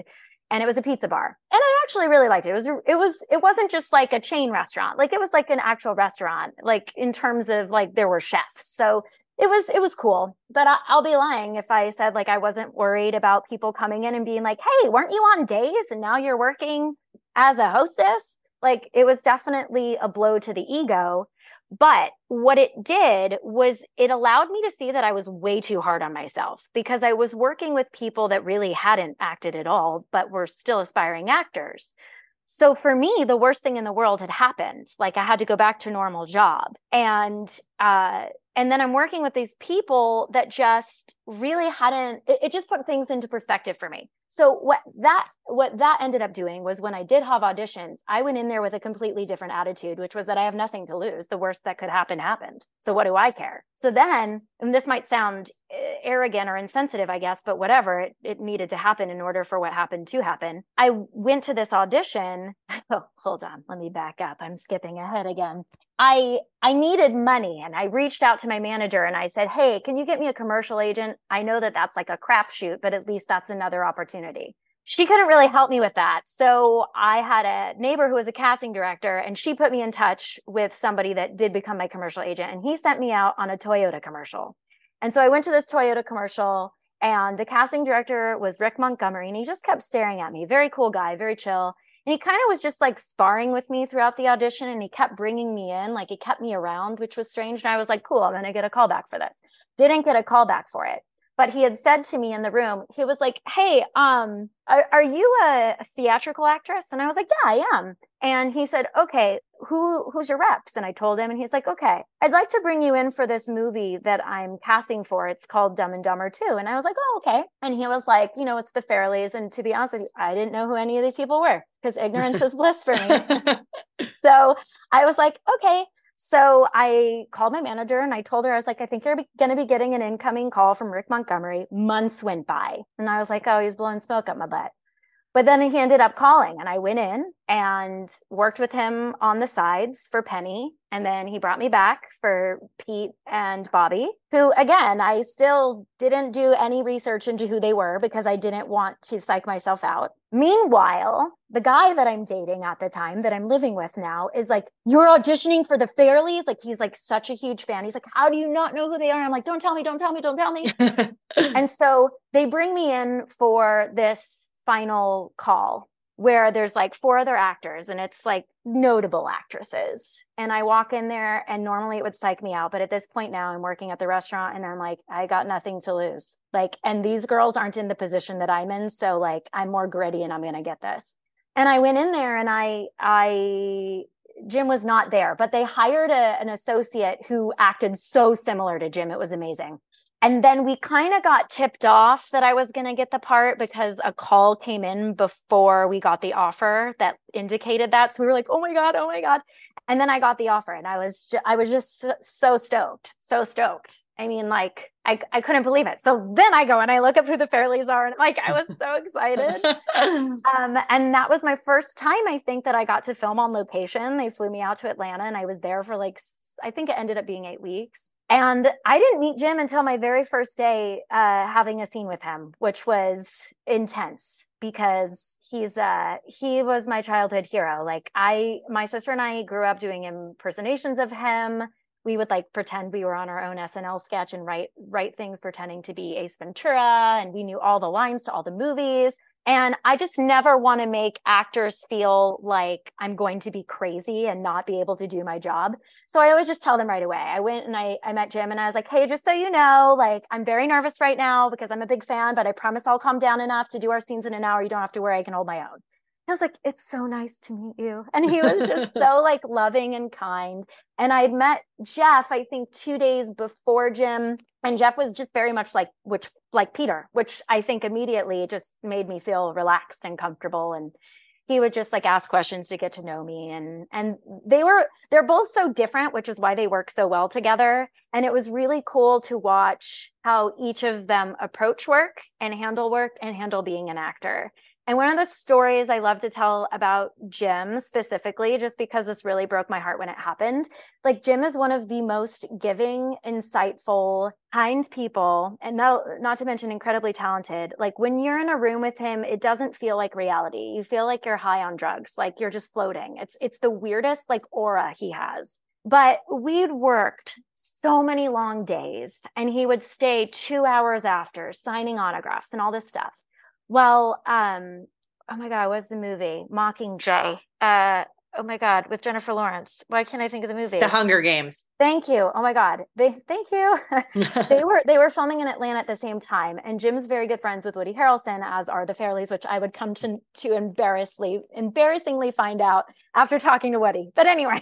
and it was a pizza bar. And I actually really liked it. It was, it was, it wasn't just like a chain restaurant. Like it was like an actual restaurant, like in terms of like there were chefs. So it was, it was cool. But I, I'll be lying if I said like I wasn't worried about people coming in and being like, hey, weren't you on days and now you're working as a hostess? Like it was definitely a blow to the ego. But what it did was it allowed me to see that I was way too hard on myself, because I was working with people that really hadn't acted at all, but were still aspiring actors. So for me, the worst thing in the world had happened. Like I had to go back to a normal job. And, uh, and then I'm working with these people that just really hadn't, it, it just put things into perspective for me. So what that, what that ended up doing was when I did have auditions, I went in there with a completely different attitude, which was that I have nothing to lose. The worst that could happen happened. So what do I care? So then, and this might sound arrogant or insensitive, I guess, but whatever, it, it needed to happen in order for what happened to happen. I went to this audition. Oh, hold on. Let me back up. I'm skipping ahead again. I I needed money, and I reached out to my manager and I said, hey, can you get me a commercial agent? I know that that's like a crapshoot, but at least that's another opportunity. She couldn't really help me with that. So I had a neighbor who was a casting director, and she put me in touch with somebody that did become my commercial agent. And he sent me out on a Toyota commercial. And so I went to this Toyota commercial, and the casting director was Rick Montgomery, and he just kept staring at me. Very cool guy, very chill. And he kind of was just like sparring with me throughout the audition, and he kept bringing me in, like he kept me around, which was strange. And I was like, cool, I'm going to get a call back for this. Didn't get a call back for it. But he had said to me in the room, he was like, hey, um, are, are you a, a theatrical actress? And I was like, yeah, I am. And he said, okay, who who's your reps? And I told him, and he's like, okay, I'd like to bring you in for this movie that I'm casting for. It's called Dumb and Dumber two. And I was like, oh, okay. And he was like, you know, it's the Fairleys. And to be honest with you, I didn't know who any of these people were, because ignorance is bliss for me. So I was like, okay. So I called my manager and I told her, I was like, I think you're going to be getting an incoming call from Rick Montgomery. Months went by. And I was like, oh, he's blowing smoke up my butt. But then he ended up calling, and I went in and worked with him on the sides for Penny. And then he brought me back for Pete and Bobby, who, again, I still didn't do any research into who they were because I didn't want to psych myself out. Meanwhile, the guy that I'm dating at the time, that I'm living with now, is like, you're auditioning for the Fairleys? Like, he's like such a huge fan. He's like, how do you not know who they are? I'm like, don't tell me, don't tell me, don't tell me. And so they bring me in for this final call where there's like four other actors, and it's like notable actresses. And I walk in there, and normally it would psych me out. But at this point now, I'm working at the restaurant, and I'm like, I got nothing to lose. Like, and these girls aren't in the position that I'm in. So like, I'm more gritty, and I'm going to get this. And I went in there, and I, I, Jim was not there, but they hired a, an associate who acted so similar to Jim. It was amazing. And then we kind of got tipped off that I was going to get the part because a call came in before we got the offer that indicated that. So we were like, oh my God, oh my God. And then I got the offer, and I was, ju- I was just so, so stoked, so stoked. I mean, like, I, I couldn't believe it. So then I go and I look up who the Fairleys are, and like, I was so excited. um, and that was my first time, I think, that I got to film on location. They flew me out to Atlanta, and I was there for like, I think it ended up being eight weeks. And I didn't meet Jim until my very first day uh, having a scene with him, which was intense because he's uh, he was my childhood hero. Like I, my sister and I grew up doing impersonations of him. We would like pretend we were on our own S N L sketch and write write things pretending to be Ace Ventura, and we knew all the lines to all the movies. And I just never want to make actors feel like I'm going to be crazy and not be able to do my job. So I always just tell them right away. I went and I, I met Jim, and I was like, hey, just so you know, like, I'm very nervous right now because I'm a big fan, but I promise I'll calm down enough to do our scenes in an hour. You don't have to worry. I can hold my own. I was like, it's so nice to meet you. And he was just so like loving and kind. And I'd met Jeff, I think two days before Jim. And Jeff was just very much like, which like Peter, which I think immediately just made me feel relaxed and comfortable. And he would just like ask questions to get to know me. And, and they were, they're both so different, which is why they work so well together. And it was really cool to watch how each of them approach work and handle work and handle being an actor. And one of the stories I love to tell about Jim specifically, just because this really broke my heart when it happened, like Jim is one of the most giving, insightful, kind people, and no, not to mention incredibly talented. Like when you're in a room with him, it doesn't feel like reality. You feel like you're high on drugs, like you're just floating. It's it's the weirdest like aura he has. But we'd worked so many long days, and he would stay two hours after signing autographs and all this stuff. Well, um, oh my God, what's the movie? Mockingjay. Uh, oh my God, with Jennifer Lawrence. Why can't I think of the movie? The Hunger Games. Thank you. Oh my God. They thank you. they were they were filming in Atlanta at the same time. And Jim's very good friends with Woody Harrelson, as are the Fairleys, which I would come to to embarrassingly embarrassingly find out after talking to Woody. But anyway,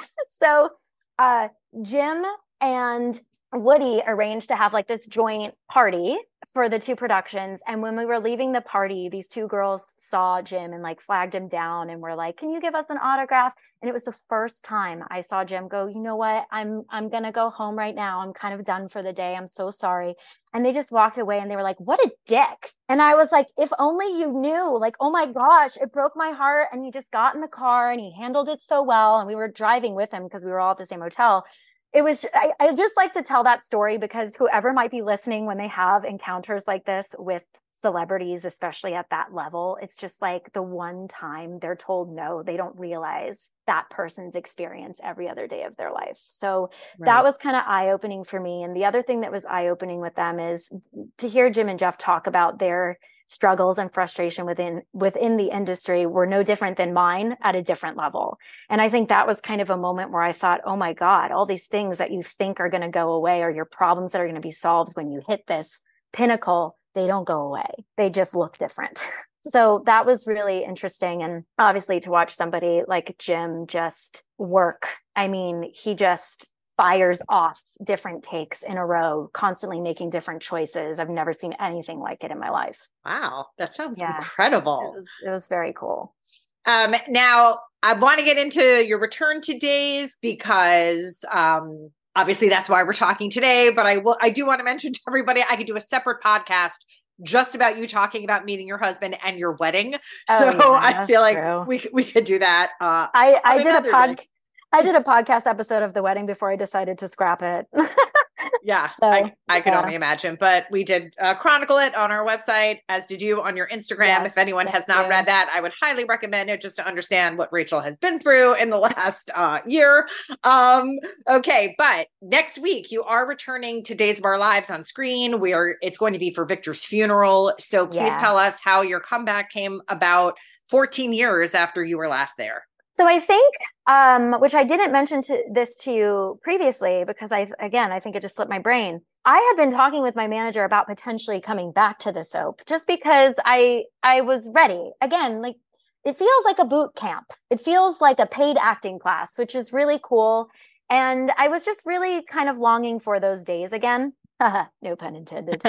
so uh Jim and Woody arranged to have like this joint party for the two productions. And when we were leaving the party, these two girls saw Jim and like flagged him down and were like, can you give us an autograph? And it was the first time I saw Jim go, you know what? I'm, I'm going to go home right now. I'm kind of done for the day. I'm so sorry. And they just walked away and they were like, what a dick. And I was like, if only you knew, like, oh my gosh, it broke my heart. And he just got in the car and he handled it so well. And we were driving with him because we were all at the same hotel. It was, I, I just like to tell that story because whoever might be listening when they have encounters like this with celebrities, especially at that level, it's just like the one time they're told no, they don't realize that person's experience every other day of their life. So right. That was kind of eye-opening for me. And the other thing that was eye-opening with them is to hear Jim and Jeff talk about their struggles and frustration within within the industry were no different than mine at a different level. And I think that was kind of a moment where I thought, oh my God, all these things that you think are going to go away or your problems that are going to be solved when you hit this pinnacle, they don't go away. They just look different. So that was really interesting. And obviously to watch somebody like Jim just work, I mean, he just fires off different takes in a row, constantly making different choices. I've never seen anything like it in my life. Wow, that sounds yeah. incredible. It was, it was very cool. Um, now, I want to get into your return to Days because um, obviously that's why we're talking today. But I will, I do want to mention to everybody, I could do a separate podcast just about you talking about meeting your husband and your wedding. Oh, so yeah, I feel like true. we we could do that. Uh, I I did a pod. Day. I did a podcast episode of the wedding before I decided to scrap it. yeah, so, I, I could yeah. only imagine, but we did uh, chronicle it on our website, as did you on your Instagram. Yes, if anyone has not you. read that, I would highly recommend it just to understand what Rachel has been through in the last uh, year. Um, okay, but next week you are returning to Days of Our Lives on screen. We are. It's going to be for Victor's funeral. So please yeah. tell us how your comeback came about fourteen years after you were last there. So I think, um, which I didn't mention to this to you previously, because I, again, I think it just slipped my brain. I had been talking with my manager about potentially coming back to the soap just because I, I was ready. Again, like it feels like a boot camp. It feels like a paid acting class, which is really cool. And I was just really kind of longing for those days again. No pun intended.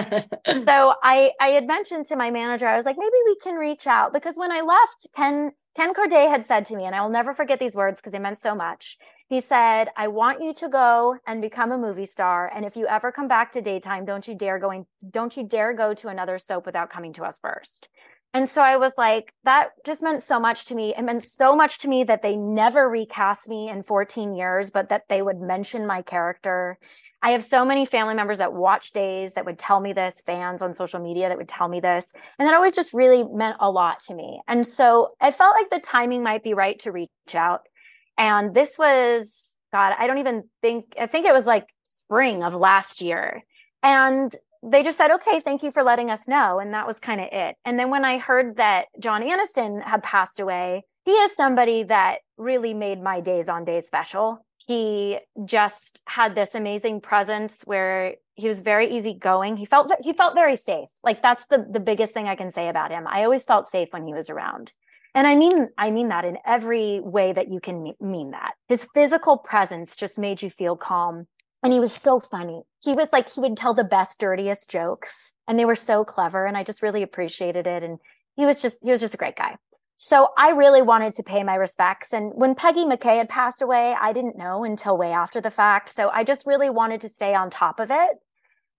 So I, I had mentioned to my manager, I was like, maybe we can reach out, because when I left, Ken, Ken Corday had said to me, and I will never forget these words because they meant so much. He said, I want you to go and become a movie star. And if you ever come back to daytime, don't you dare going, don't you dare go to another soap without coming to us first. And so I was like, that just meant so much to me. It meant so much to me that they never recast me in fourteen years, but that they would mention my character. I have so many family members that watch Days that would tell me this, fans on social media that would tell me this. And that always just really meant a lot to me. And so I felt like the timing might be right to reach out. And this was, God, I don't even think, I think it was like spring of last year. And they just said, okay, thank you for letting us know. And that was kind of it. And then when I heard that John Aniston had passed away, he is somebody that really made my Days on Days special. He just had this amazing presence where he was very easygoing. He felt he felt very safe. Like that's the, the biggest thing I can say about him. I always felt safe when he was around. And I mean, I mean that in every way that you can mean that. His physical presence just made you feel calm. And he was so funny. He was like, he would tell the best, dirtiest jokes, and they were so clever. And I just really appreciated it. And he was just, he was just a great guy. So I really wanted to pay my respects. And when Peggy McKay had passed away, I didn't know until way after the fact. So I just really wanted to stay on top of it.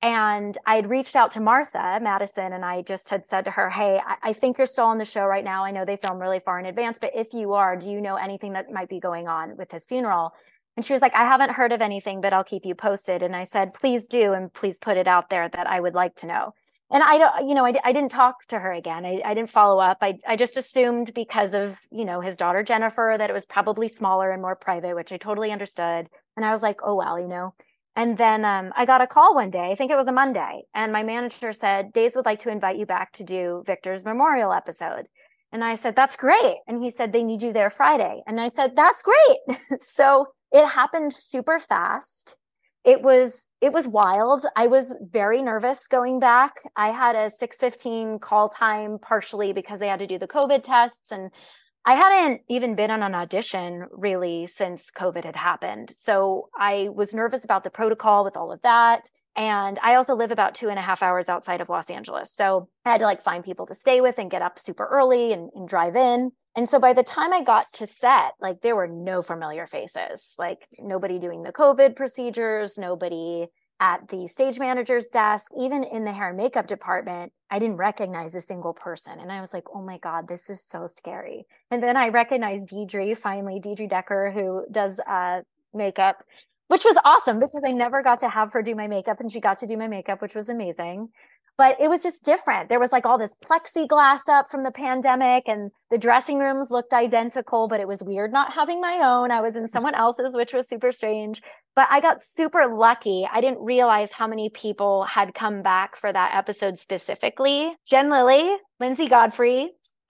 And I had reached out to Martha Madison, and I just had said to her, hey, I, I think you're still on the show right now. I know they film really far in advance, but if you are, do you know anything that might be going on with his funeral? And she was like, I haven't heard of anything, but I'll keep you posted. And I said, please do. And please put it out there that I would like to know. And I don't, you know, I, I didn't talk to her again. I, I didn't follow up. I, I just assumed because of, you know, his daughter, Jennifer, that it was probably smaller and more private, which I totally understood. And I was like, oh, well, you know. And then um, I got a call one day, I think it was a Monday, and my manager said, Days would like to invite you back to do Victor's memorial episode. And I said, that's great. And he said, they need you there Friday. And I said, that's great. So it happened super fast. It was, it was wild. I was very nervous going back. I had a six fifteen call time, partially because they had to do the COVID tests, and I hadn't even been on an audition really since COVID had happened. So I was nervous about the protocol with all of that. And I also live about two and a half hours outside of Los Angeles. So I had to like find people to stay with and get up super early and, and drive in. And so by the time I got to set, like there were no familiar faces, like nobody doing the COVID procedures, nobody at the stage manager's desk, even in the hair and makeup department. I didn't recognize a single person. And I was like, oh my God, this is so scary. And then I recognized Deidre, finally, Deidre Decker, who does uh, makeup, which was awesome because I never got to have her do my makeup, and she got to do my makeup, which was amazing. But it was just different. There was like all this plexiglass up from the pandemic, and the dressing rooms looked identical, but it was weird not having my own. I was in someone else's, which was super strange. But I got super lucky. I didn't realize how many people had come back for that episode specifically. Jen Lilly, Lindsay Godfrey.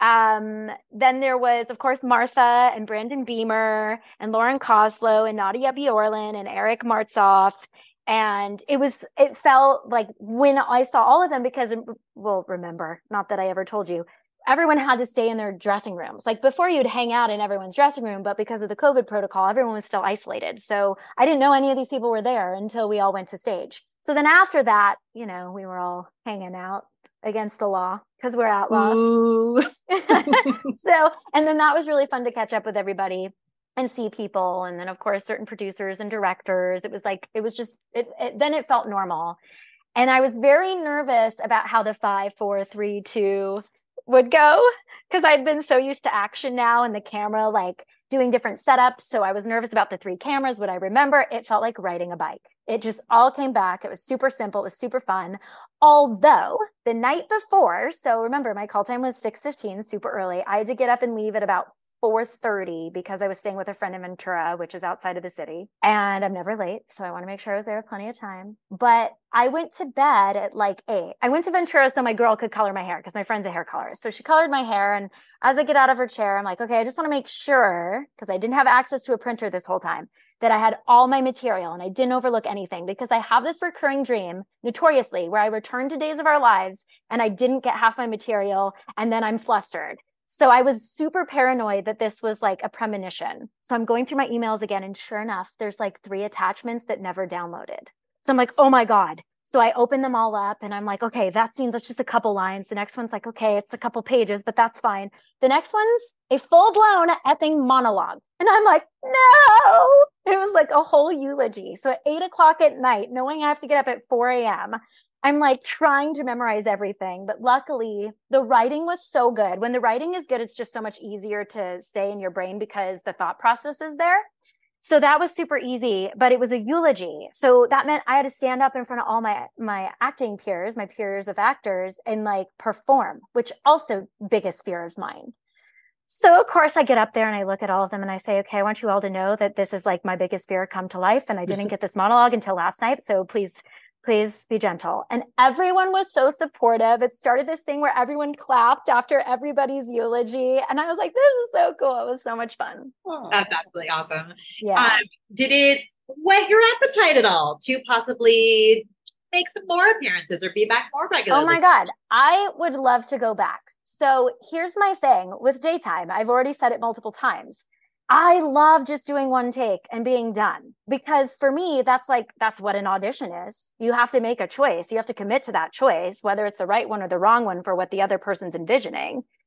Um, then there was, of course, Martha and Brandon Beamer and Lauren Koslow and Nadia Bjorlin and Eric Martzoff. And it was, it felt like when I saw all of them, because, well, remember, not that I ever told you, everyone had to stay in their dressing rooms. Like before, you'd hang out in everyone's dressing room, but because of the COVID protocol, everyone was still isolated. So I didn't know any of these people were there until we all went to stage. So then after that, you know, we were all hanging out against the law because we're outlaws. So, and then that was really fun to catch up with everybody and see people. And then of course, certain producers and directors. It was like, it was just, it, it then it felt normal. And I was very nervous about how the five, four, three, two would go, because I'd been so used to action now and the camera, like doing different setups. So I was nervous about the three cameras. Would I remember? It felt like riding a bike. It just all came back. It was super simple. It was super fun. Although the night before, so remember my call time was six fifteen, super early. I had to get up and leave at about four thirty because I was staying with a friend in Ventura, which is outside of the city. And I'm never late, so I want to make sure I was there with plenty of time. But I went to bed at like eight. I went to Ventura so my girl could color my hair because my friend's a hair colorist. So she colored my hair. And as I get out of her chair, I'm like, okay, I just want to make sure, because I didn't have access to a printer this whole time, that I had all my material and I didn't overlook anything, because I have this recurring dream notoriously where I return to Days of Our Lives and I didn't get half my material and then I'm flustered. So I was super paranoid that this was like a premonition. So I'm going through my emails again, and sure enough, there's like three attachments that never downloaded. So I'm like, oh my God. So I open them all up and I'm like, okay, that seems, that's just a couple lines. The next one's like, okay, it's a couple pages, but that's fine. The next one's a full blown epping monologue. And I'm like, no, it was like a whole eulogy. So at eight o'clock at night, knowing I have to get up at four a.m., I'm like trying to memorize everything, but luckily the writing was so good. When the writing is good, it's just so much easier to stay in your brain because the thought process is there. So that was super easy, but it was a eulogy. So that meant I had to stand up in front of all my, my acting peers, my peers of actors, and like perform, which also biggest fear of mine. So of course I get up there and I look at all of them and I say, okay, I want you all to know that this is like my biggest fear come to life. And I didn't get this monologue until last night. So please Please be gentle. And everyone was so supportive. It started this thing where everyone clapped after everybody's eulogy. And I was like, this is so cool. It was so much fun. That's absolutely awesome. Yeah. Um, did it whet your appetite at all to possibly make some more appearances or be back more regularly? Oh my God. I would love to go back. So here's my thing with daytime. I've already said it multiple times. I love just doing one take and being done, because for me, that's like, that's what an audition is. You have to make a choice. You have to commit to that choice, whether it's the right one or the wrong one for what the other person's envisioning.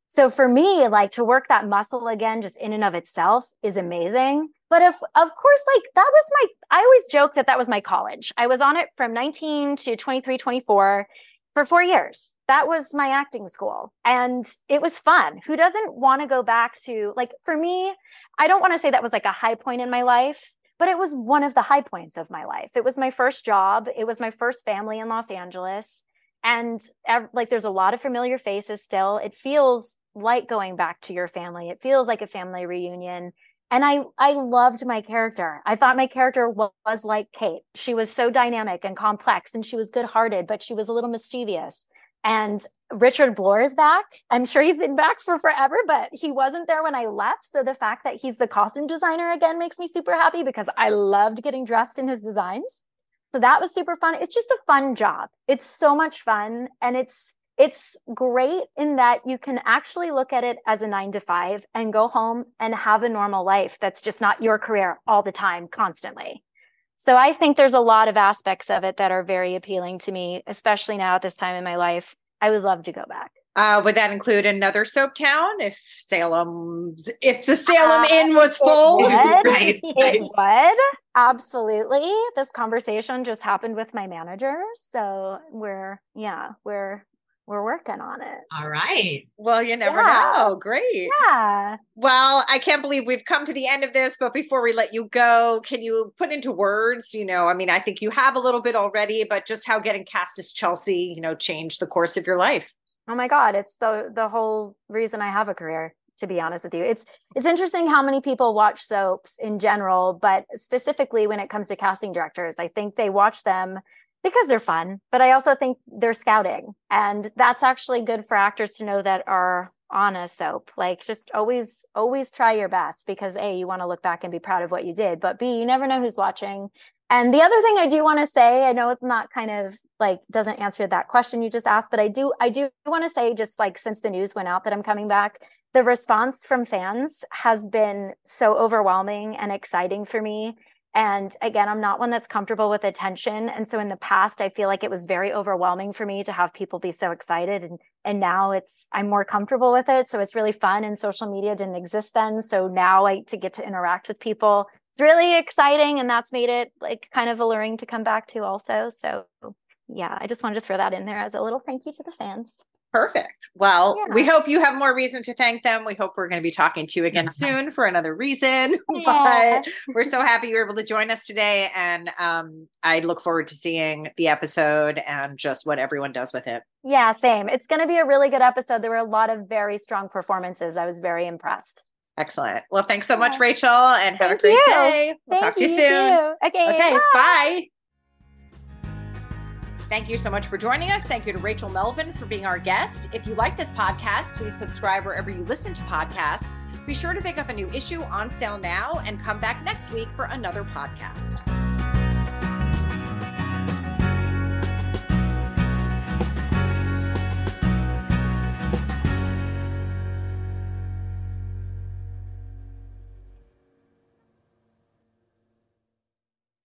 So for me, like to work that muscle again, just in and of itself is amazing. But if, of course, like that was my, I always joke that that was my college. I was on it from nineteen to twenty-three, twenty-four for four years. That was my acting school. And it was fun. Who doesn't want to go back to, like, for me, I don't want to say that was like a high point in my life, but it was one of the high points of my life. It was my first job. It was my first family in Los Angeles. And like, there's a lot of familiar faces still. It feels like going back to your family. It feels like a family reunion. And I, I loved my character. I thought my character was, was like Kate. She was so dynamic and complex, and she was good-hearted, but she was a little mischievous. And Richard Bloor is back. I'm sure he's been back for forever, but he wasn't there when I left. So the fact that he's the costume designer again makes me super happy, because I loved getting dressed in his designs. So that was super fun. It's just a fun job. It's so much fun. And it's it's great in that you can actually look at it as a nine to five and go home and have a normal life that's just not your career all the time, constantly. So I think there's a lot of aspects of it that are very appealing to me, especially now at this time in my life. I would love to go back. Uh, would that include another soap town if Salem's, if the Salem Uh, Inn was full? It would. Right, It would. Absolutely. This conversation just happened with my manager. So we're, yeah, we're, we're working on it. All right. Well, you never Yeah. know. Great. Yeah. Well, I can't believe we've come to the end of this, but before we let you go, can you put into words, you know, I mean, I think you have a little bit already, but just how getting cast as Chelsea, you know, changed the course of your life. Oh my God. It's the, the whole reason I have a career, to be honest with you. It's, it's interesting how many people watch soaps in general, but specifically when it comes to casting directors, I think they watch them because they're fun, but I also think they're scouting. And that's actually good for actors to know that are on a soap. Like, just always, always try your best, because A, you want to look back and be proud of what you did, but B, you never know who's watching. And the other thing I do want to say, I know it's not kind of like doesn't answer that question you just asked, but I do, I do want to say, just like since the news went out that I'm coming back, the response from fans has been so overwhelming and exciting for me. And again, I'm not one that's comfortable with attention. And so in the past, I feel like it was very overwhelming for me to have people be so excited. And, and now it's, I'm more comfortable with it. So it's really fun, and social media didn't exist then. So now I to get to interact with people, it's really exciting. And that's made it like kind of alluring to come back to also. So yeah, I just wanted to throw that in there as a little thank you to the fans. Perfect. Well, Yeah. we hope you have more reason to thank them. We hope we're going to be talking to you again soon for another reason. Yeah. But we're so happy you were able to join us today. And um, I look forward to seeing the episode and just what everyone does with it. Yeah, same. It's going to be a really good episode. There were a lot of very strong performances. I was very impressed. Excellent. Well, thanks so much, Yeah. Rachel, and have Thank a great you. day. We'll Thank talk to you, you soon. too. Okay. Okay, bye. bye. Thank you so much for joining us. Thank you to Rachel Melvin for being our guest. If you like this podcast, please subscribe wherever you listen to podcasts. Be sure to pick up a new issue on sale now and come back next week for another podcast.